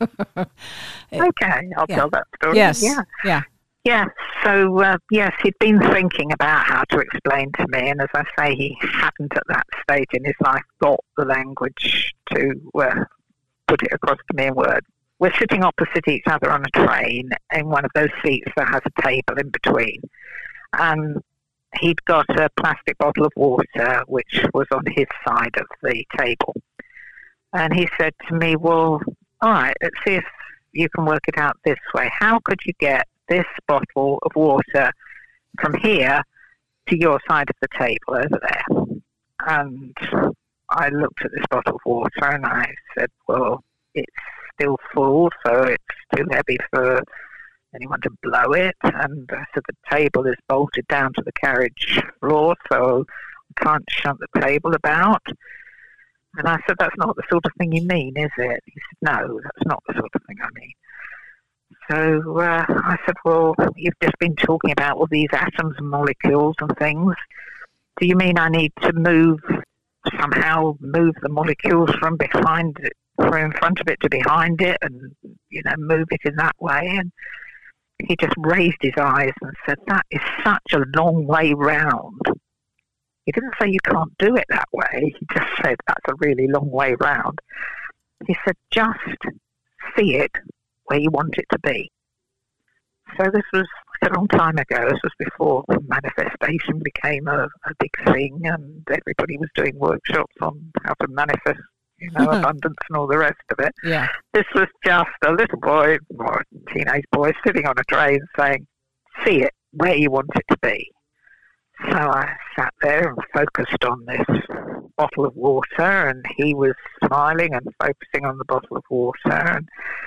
okay, I'll yeah. tell that story. Yes. Yeah. Yeah. Yeah. So, uh, yes, he'd been thinking about how to explain to me. And as I say, he hadn't at that stage in his life got the language to uh, put it across to me in words. We're sitting opposite each other on a train in one of those seats that has a table in between. And he'd got a plastic bottle of water, which was on his side of the table. And he said to me, well, all right, let's see if you can work it out this way. How could you get this bottle of water from here to your side of the table over there? And I looked at this bottle of water and I said, well, it's still full, so it's too heavy for anyone to blow it. And I said, the table is bolted down to the carriage floor, so I can't shunt the table about. And I said, that's not the sort of thing you mean, is it? He said, no, that's not the sort of thing I mean. So uh, I said, well, you've just been talking about all these atoms and molecules and things. Do you mean I need to move, somehow move the molecules from behind it, from in front of it to behind it, and, you know, move it in that way? And he just raised his eyes and said, that is such a long way round. He didn't say you can't do it that way. He just said, that's a really long way round. He said, just see it where you want it to be. So this was a long time ago. This was before manifestation became a, a big thing, and everybody was doing workshops on how to manifest, you know, abundance and all the rest of it. Yeah. This was just a little boy, or a teenage boy, sitting on a train saying, see it where you want it to be. So I sat there and focused on this bottle of water, and he was smiling and focusing on the bottle of water. And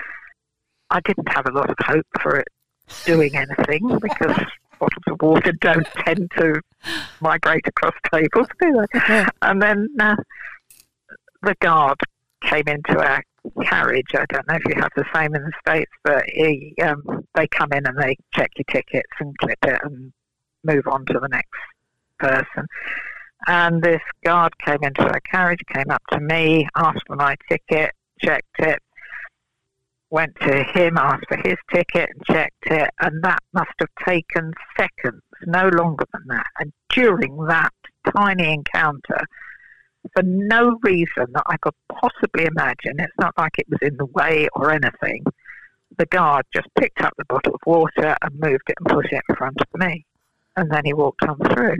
I didn't have a lot of hope for it doing anything, because bottles of water don't tend to migrate across tables, do they? And then uh, the guard came into our carriage. I don't know if you have the same in the States, but he, um, they come in and they check your tickets and clip it and move on to the next person. And this guard came into our carriage, came up to me, asked for my ticket, checked it, went to him, asked for his ticket and checked it, and that must have taken seconds, no longer than that. And during that tiny encounter, for no reason that I could possibly imagine, it's not like it was in the way or anything, the guard just picked up the bottle of water and moved it and put it in front of me. And then he walked on through.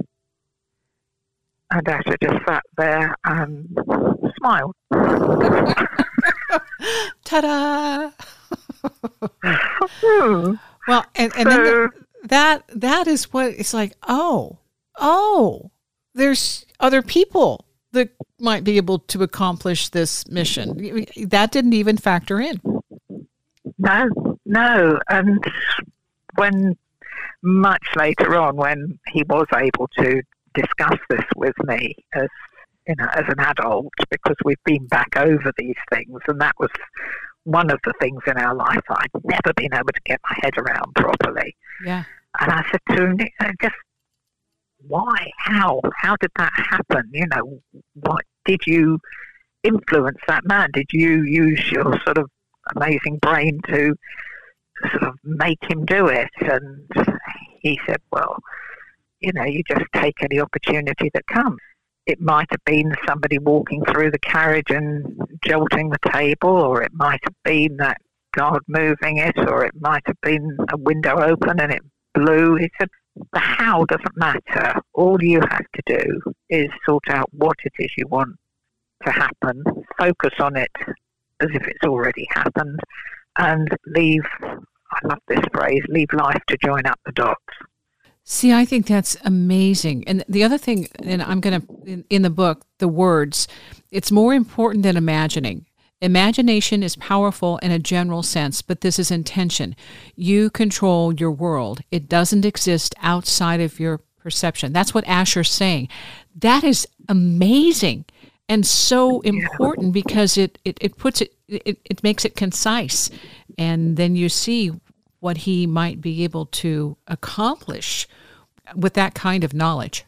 And Asher just sat there and smiled. Ta-da! Hmm. Well, and, and so, then the, that that is what it's like, oh, oh, there's other people that might be able to accomplish this mission. That didn't even factor in. No, no. And when much later on, when he was able to discuss this with me as you know, as an adult, because we've been back over these things, and that was one of the things in our life I'd never been able to get my head around properly. Yeah. And I said to him, just why? How? How did that happen? You know, what did you influence that man? Did you use your sort of amazing brain to sort of make him do it? And he said, well, you know, you just take any opportunity that comes. It might have been somebody walking through the carriage and jolting the table, or it might have been that guard moving it, or it might have been a window open and it blew. He said, the how doesn't matter. All you have to do is sort out what it is you want to happen, focus on it as if it's already happened, and leave, I love this phrase, leave life to join up the dots. See, I think that's amazing. And the other thing, and I'm going to, in, in the book, the words, it's more important than imagining. Imagination is powerful in a general sense, but this is intention. You control your world. It doesn't exist outside of your perception. That's what Asher's saying. That is amazing and so important because it, it, it puts it, it, it makes it concise. And then you see what he might be able to accomplish with that kind of knowledge.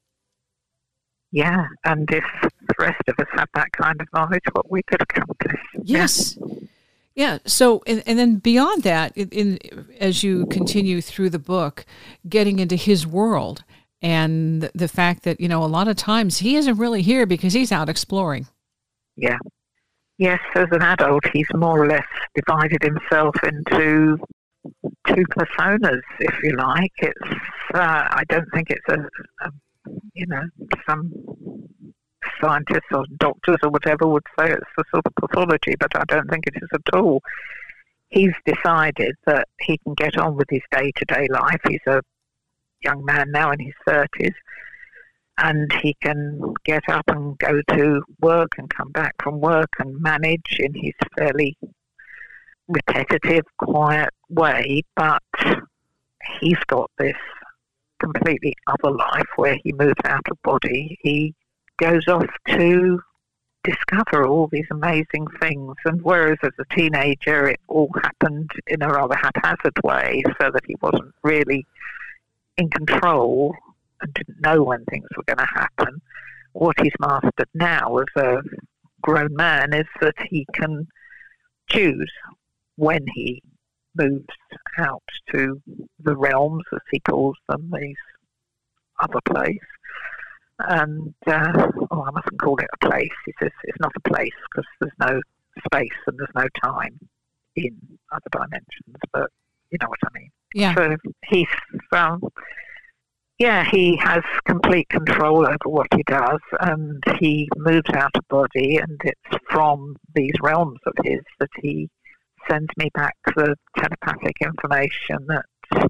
Yeah, and if the rest of us had that kind of knowledge, what we could accomplish. Yes. Yeah. So, and, and then beyond that, in, in as you continue through the book, getting into his world and the fact that, you know, a lot of times he isn't really here because he's out exploring. Yeah. Yes, as an adult, he's more or less divided himself into two personas, if you like. It's, uh, I don't think it's a, a, you know, some scientists or doctors or whatever would say it's a sort of pathology, but I don't think it is at all. He's decided that he can get on with his day-to-day life. He's a young man now in his thirties, and he can get up and go to work and come back from work and manage in his fairly repetitive, quiet way, but he's got this completely other life where he moves out of body. He goes off to discover all these amazing things, and whereas as a teenager it all happened in a rather haphazard way so that he wasn't really in control and didn't know when things were going to happen, what he's mastered now as a grown man is that he can choose when he moves out to the realms, as he calls them, these other place. And, uh, oh, I mustn't call it a place. He says it's not a place because there's no space and there's no time in other dimensions, but you know what I mean. Yeah. So he's, um, yeah, he has complete control over what he does, and he moves out of body, and it's from these realms of his that he sends me back the telepathic information that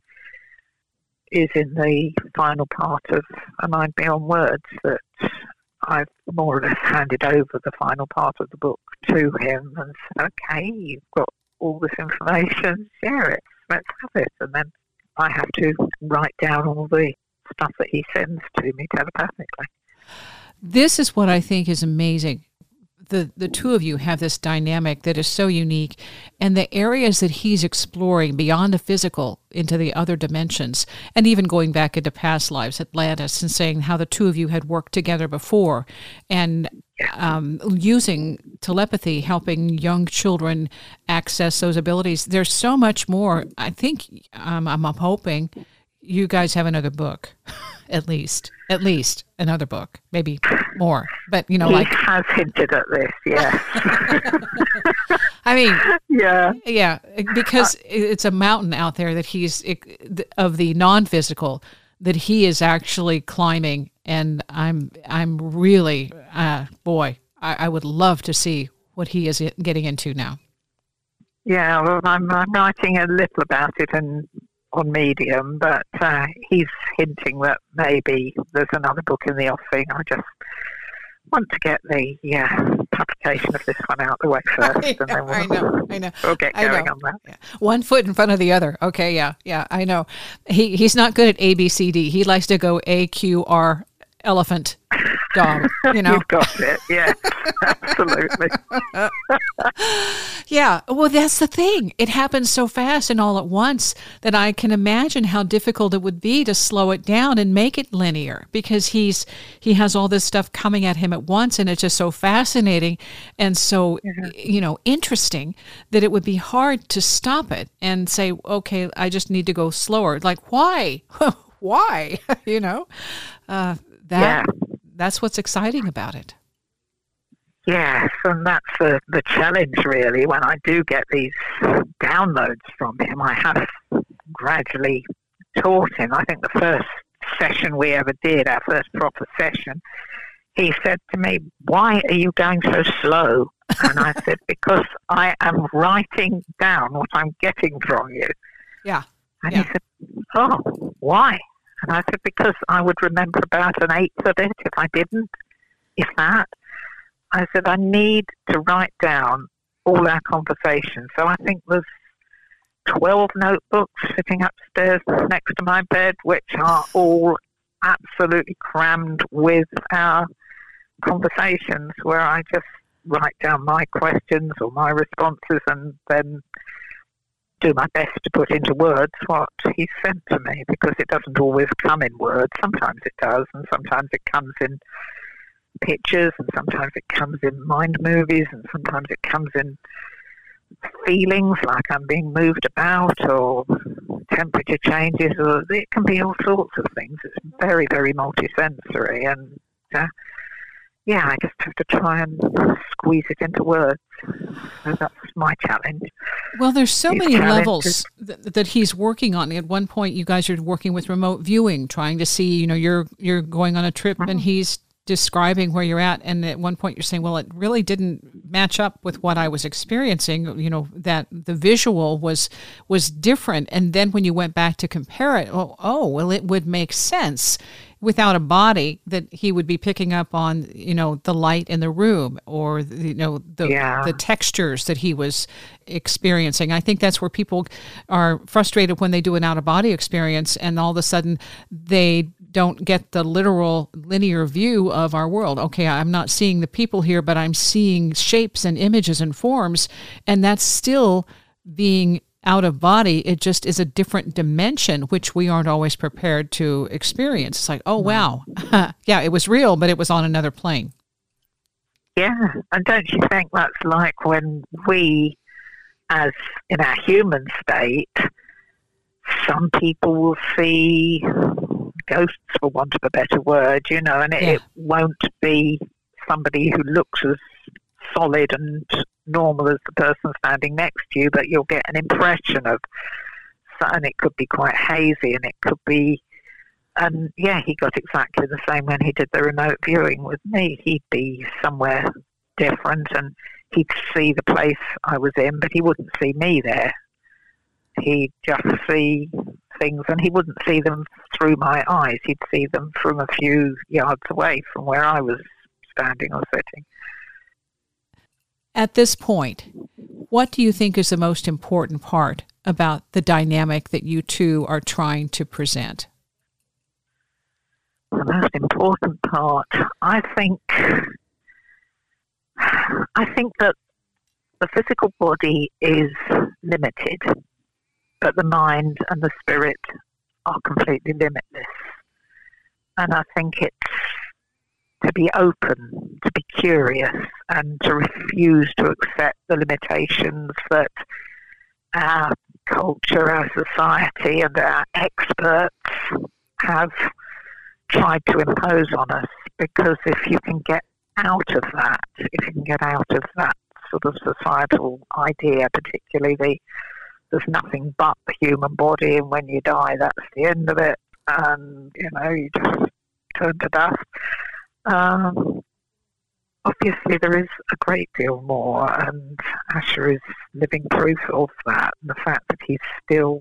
is in the final part of A Mind Beyond Words, that I've more or less handed over the final part of the book to him and said, okay, you've got all this information, share it, let's have it. And then I have to write down all the stuff that he sends to me telepathically. This is what I think is amazing. The the two of you have this dynamic that is so unique, and the areas that he's exploring beyond the physical into the other dimensions, and even going back into past lives, Atlantis, and saying how the two of you had worked together before, and um, using telepathy, helping young children access those abilities. There's so much more. I think um, I'm, I'm hoping you guys have another book, at least, at least another book, maybe more. But you know, he like has hinted at this, yeah. I mean, yeah, yeah, because it's a mountain out there that he's of the non-physical that he is actually climbing, and I'm I'm really, uh, boy, I, I would love to see what he is getting into now. Yeah, well, I'm, I'm writing a little about it and. on Medium, but uh, he's hinting that maybe there's another book in the offing. I just want to get the yeah, publication of this one out the way first, I know, and then we'll, I know, I know. we'll get I going know. on that. Yeah. One foot in front of the other. Okay, yeah, yeah, I know. He he's not good at A, B, C, D. He likes to go A, Q, R, elephant, dog. You know, You've got it. Yeah, absolutely. Yeah, well, that's the thing. It happens so fast and all at once that I can imagine how difficult it would be to slow it down and make it linear, because he's he has all this stuff coming at him at once, and it's just so fascinating and so mm-hmm. you know interesting that it would be hard to stop it and say, okay, I just need to go slower. Like, why, why? you know, uh, that yeah. that's what's exciting about it. Yes, and that's the, the challenge, really. When I do get these downloads from him, I have gradually taught him. I think the first session we ever did, our first proper session, he said to me, "Why are you going so slow?" And I said, "Because I am writing down what I'm getting from you." Yeah. And yeah. he said, "Oh, why?" And I said, "Because I would remember about an eighth of it if I didn't, if that." I said, I need to write down all our conversations. So I think there's twelve notebooks sitting upstairs next to my bed, which are all absolutely crammed with our conversations, where I just write down my questions or my responses and then do my best to put into words what he sent to me, because it doesn't always come in words. Sometimes it does, and sometimes it comes in pictures, and sometimes it comes in mind movies, and sometimes it comes in feelings like I'm being moved about, or temperature changes, or it can be all sorts of things. It's very, very multisensory, and uh, yeah, I just have to try and squeeze it into words. So that's my challenge. Well, there's so His many levels is, th- that he's working on. At one point, you guys are working with remote viewing, trying to see, you know, you're you're going on a trip, mm-hmm. and he's describing where you're at, and at one point you're saying, well, it really didn't match up with what I was experiencing, you know, that the visual was was different. And then when you went back to compare it, oh, oh well, it would make sense without a body that he would be picking up on, you know, the light in the room, or, you know, the yeah. the textures that he was experiencing. I think that's where people are frustrated when they do an out-of-body experience, and all of a sudden they don't get the literal linear view of our world. Okay, I'm not seeing the people here, but I'm seeing shapes and images and forms, and that's still being out of body. It just is a different dimension, which we aren't always prepared to experience. It's like, oh, wow. yeah, it was real, but it was on another plane. Yeah, and don't you think that's like when we, as in our human state, some people will see ghosts, for want of a better word, you know, and it, yeah. it won't be somebody who looks as solid and normal as the person standing next to you, but you'll get an impression of, and it could be quite hazy, and it could be, and yeah, he got exactly the same when he did the remote viewing with me. He'd be somewhere different, and he'd see the place I was in, but he wouldn't see me there. He'd just see things, and he wouldn't see them through my eyes. He'd see them from a few yards away from where I was standing or sitting. At this point, what do you think is the most important part about the dynamic that you two are trying to present? The most important part, I think, I think that the physical body is limited, but the mind and the spirit are completely limitless. And I think it's to be open, to be curious, and to refuse to accept the limitations that our culture, our society, and our experts have tried to impose on us. Because if you can get out of that, if you can get out of that sort of societal idea, particularly the there's nothing but the human body, and when you die, that's the end of it, and, you know, you just turn to dust. Um, obviously, there is a great deal more, and Asher is living proof of that, and the fact that he's still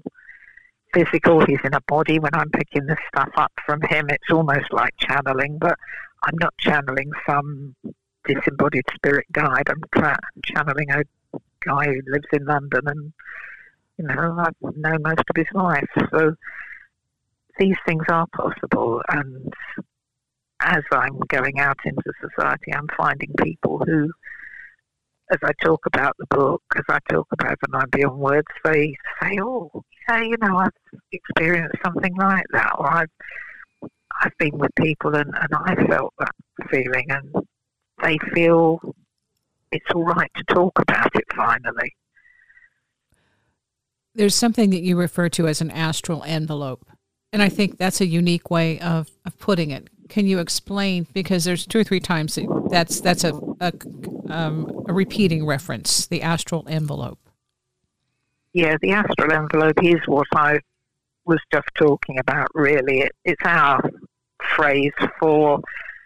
physical, he's in a body. When I'm picking this stuff up from him, it's almost like channeling, but I'm not channeling some disembodied spirit guide. I'm tra- channeling a guy who lives in London, and you know, I know most of his life. So these things are possible, and as I'm going out into society, I'm finding people who, as I talk about the book, as I talk about the nine Beyond Words, they say, "Oh, yeah, you know, I've experienced something like that," or I've I've been with people and, and I felt that feeling, and they feel it's all right to talk about it finally. There's something that you refer to as an astral envelope, and I think that's a unique way of, of putting it. Can you explain, because there's two or three times that that's that's a a, um, a repeating reference, the astral envelope. Yeah, the astral envelope is what I was just talking about, really. It, it's our phrase for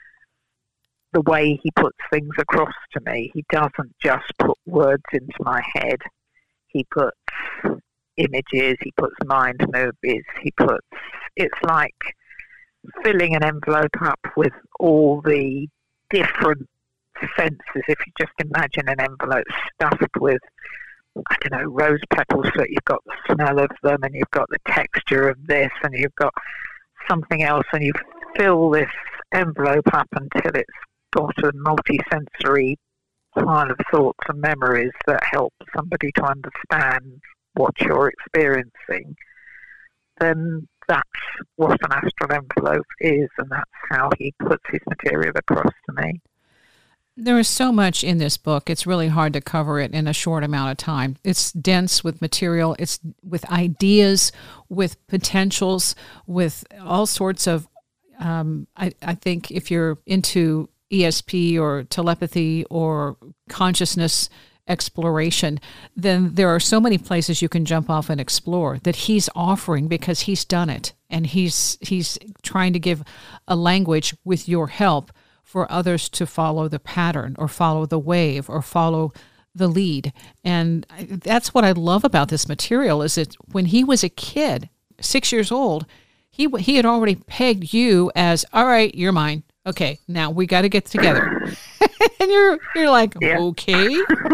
the way he puts things across to me. He doesn't just put words into my head. He puts images, he puts mind movies, he puts, it's like filling an envelope up with all the different senses. If you just imagine an envelope stuffed with, I don't know, rose petals, so you've got the smell of them, and you've got the texture of this, and you've got something else, and you fill this envelope up until it's got a multi-sensory pile of thoughts and memories that help somebody to understand what you're experiencing. Then that's what an astral envelope is, and that's how he puts his material across to me. There is so much in this book. It's really hard to cover it in a short amount of time. It's dense with material. It's with ideas, with potentials, with all sorts of, um, I, I think if you're into E S P or telepathy or consciousness exploration, then there are so many places you can jump off and explore that he's offering, because he's done it. And he's he's trying to give a language with your help for others to follow the pattern or follow the wave or follow the lead. And that's what I love about this material, is that when he was a kid, six years old, he he had already pegged you as, all right, you're mine. Okay, now we got to get together. And you're you're like, yeah. Okay.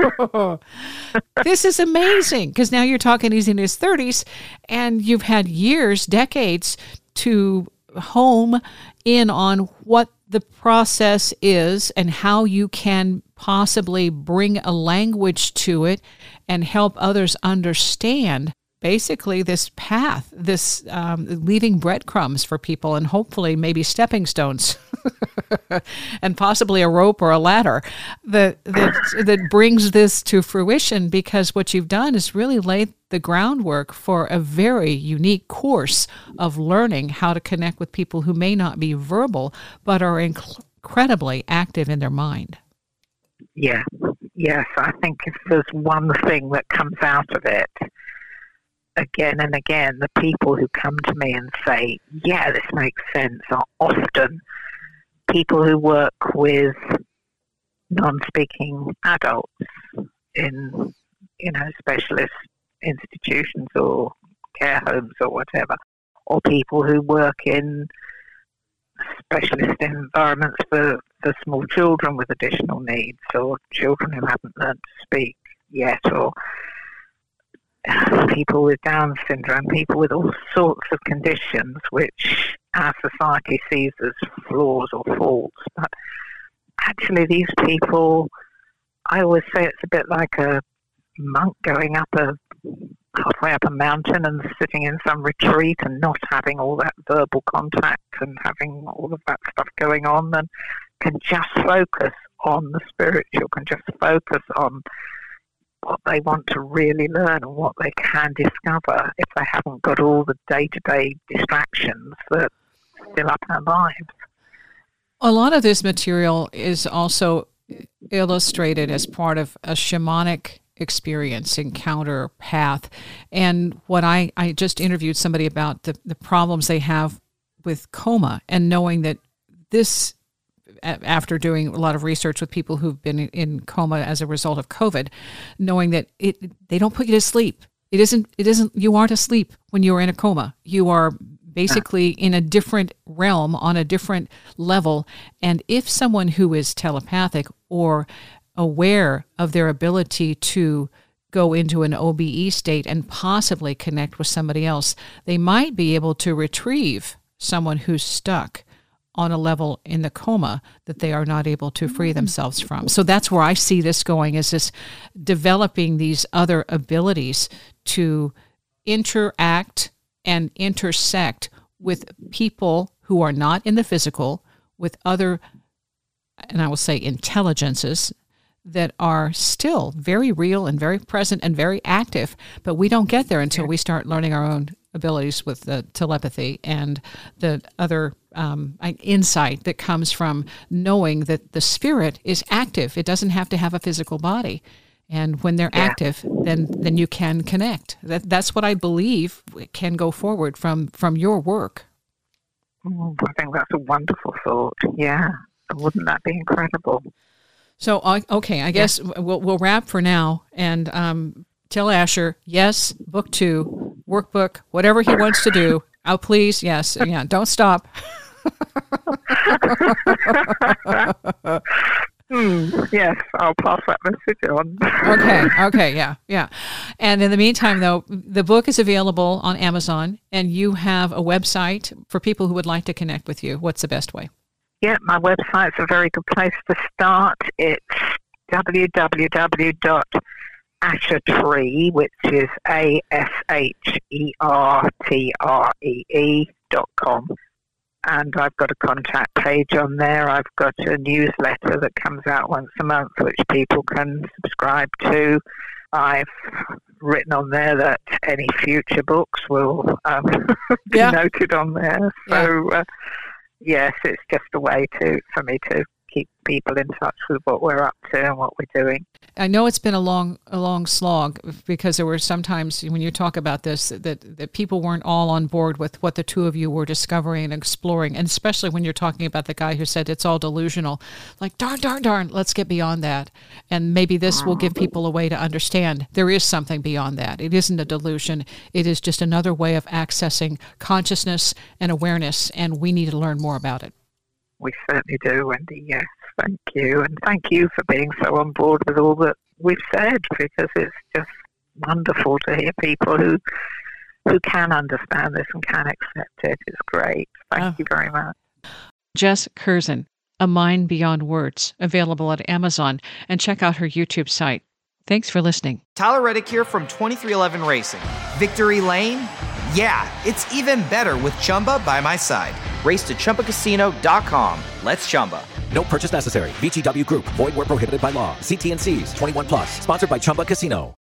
This is amazing, because now you're talking, he's in his thirties, and you've had years, decades to home in on what the process is and how you can possibly bring a language to it and help others understand basically this path, this um, leaving breadcrumbs for people, and hopefully maybe stepping stones and possibly a rope or a ladder that, that that brings this to fruition, because what you've done is really laid the groundwork for a very unique course of learning how to connect with people who may not be verbal but are inc- incredibly active in their mind. Yeah, yes, I think if there's one thing that comes out of it, again and again, the people who come to me and say, yeah, this makes sense, are often people who work with non-speaking adults in, you know, specialist institutions or care homes or whatever, or people who work in specialist environments for, for small children with additional needs, or children who haven't learned to speak yet, or people with Down syndrome, people with all sorts of conditions which our society sees as flaws or faults. But actually these people, I always say it's a bit like a monk going up a halfway up a mountain and sitting in some retreat and not having all that verbal contact and having all of that stuff going on, and can just focus on the spiritual, can just focus on what they want to really learn and what they can discover if they haven't got all the day-to-day distractions that fill up our lives. A lot of this material is also illustrated as part of a shamanic experience, encounter, path. And what I, I just interviewed somebody about the, the problems they have with coma, and knowing that this, after doing a lot of research with people who've been in coma as a result of COVID, knowing that it they don't put you to sleep. It isn't, it isn't, you aren't asleep when you're in a coma. You are basically in a different realm, on a different level. And if someone who is telepathic or aware of their ability to go into an O B E state and possibly connect with somebody else, they might be able to retrieve someone who's stuck on a level in the coma that they are not able to free themselves from. So that's where I see this going, is this developing these other abilities to interact and intersect with people who are not in the physical, with other, and I will say intelligences, that are still very real and very present and very active, but we don't get there until we start learning our own abilities with the telepathy and the other um, insight that comes from knowing that the spirit is active. It doesn't have to have a physical body. And when they're yeah. active, then then you can connect. That That's what I believe can go forward from, from your work. Oh, I think that's a wonderful thought. Yeah. Wouldn't that be incredible? So, uh, okay, I guess yeah. we'll we'll wrap for now and um, tell Asher, yes, book two, workbook, whatever he wants to do. Oh, please, yes, yeah, don't stop. Hmm, yes, I'll pass that message on. okay, okay, yeah, yeah. And in the meantime, though, the book is available on Amazon, and you have a website for people who would like to connect with you. What's the best way? Yeah, my website's a very good place to start. It's w w w dot ashertree, which is A S H E R T R E E dot com. And I've got a contact page on there. I've got a newsletter that comes out once a month, which people can subscribe to. I've written on there that any future books will um, be yeah. noted on there. So, yeah. uh, yes, it's just a way to for me to keep people in touch with what we're up to and what we're doing. I know it's been a long, a long slog, because there were sometimes when you talk about this that, that people weren't all on board with what the two of you were discovering and exploring, and especially when you're talking about the guy who said it's all delusional. Like, darn, darn, darn, let's get beyond that. And maybe this will give people a way to understand there is something beyond that. It isn't a delusion. It is just another way of accessing consciousness and awareness, and we need to learn more about it. We certainly do, Wendy, yes. Thank you. And thank you for being so on board with all that we've said, because it's just wonderful to hear people who who can understand this and can accept it. It's great. Thank oh. you very much. Jess Curzon, A Mind Beyond Words, available at Amazon, and check out her YouTube site. Thanks for listening. Tyler Reddick here from twenty-three eleven Racing. Victory Lane? Yeah, it's even better with Chumba by my side. Race to Chumba Casino dot com. Let's Chumba. No purchase necessary. V G W Group. Void where prohibited by law. See T and C's. twenty-one plus. Sponsored by Chumba Casino.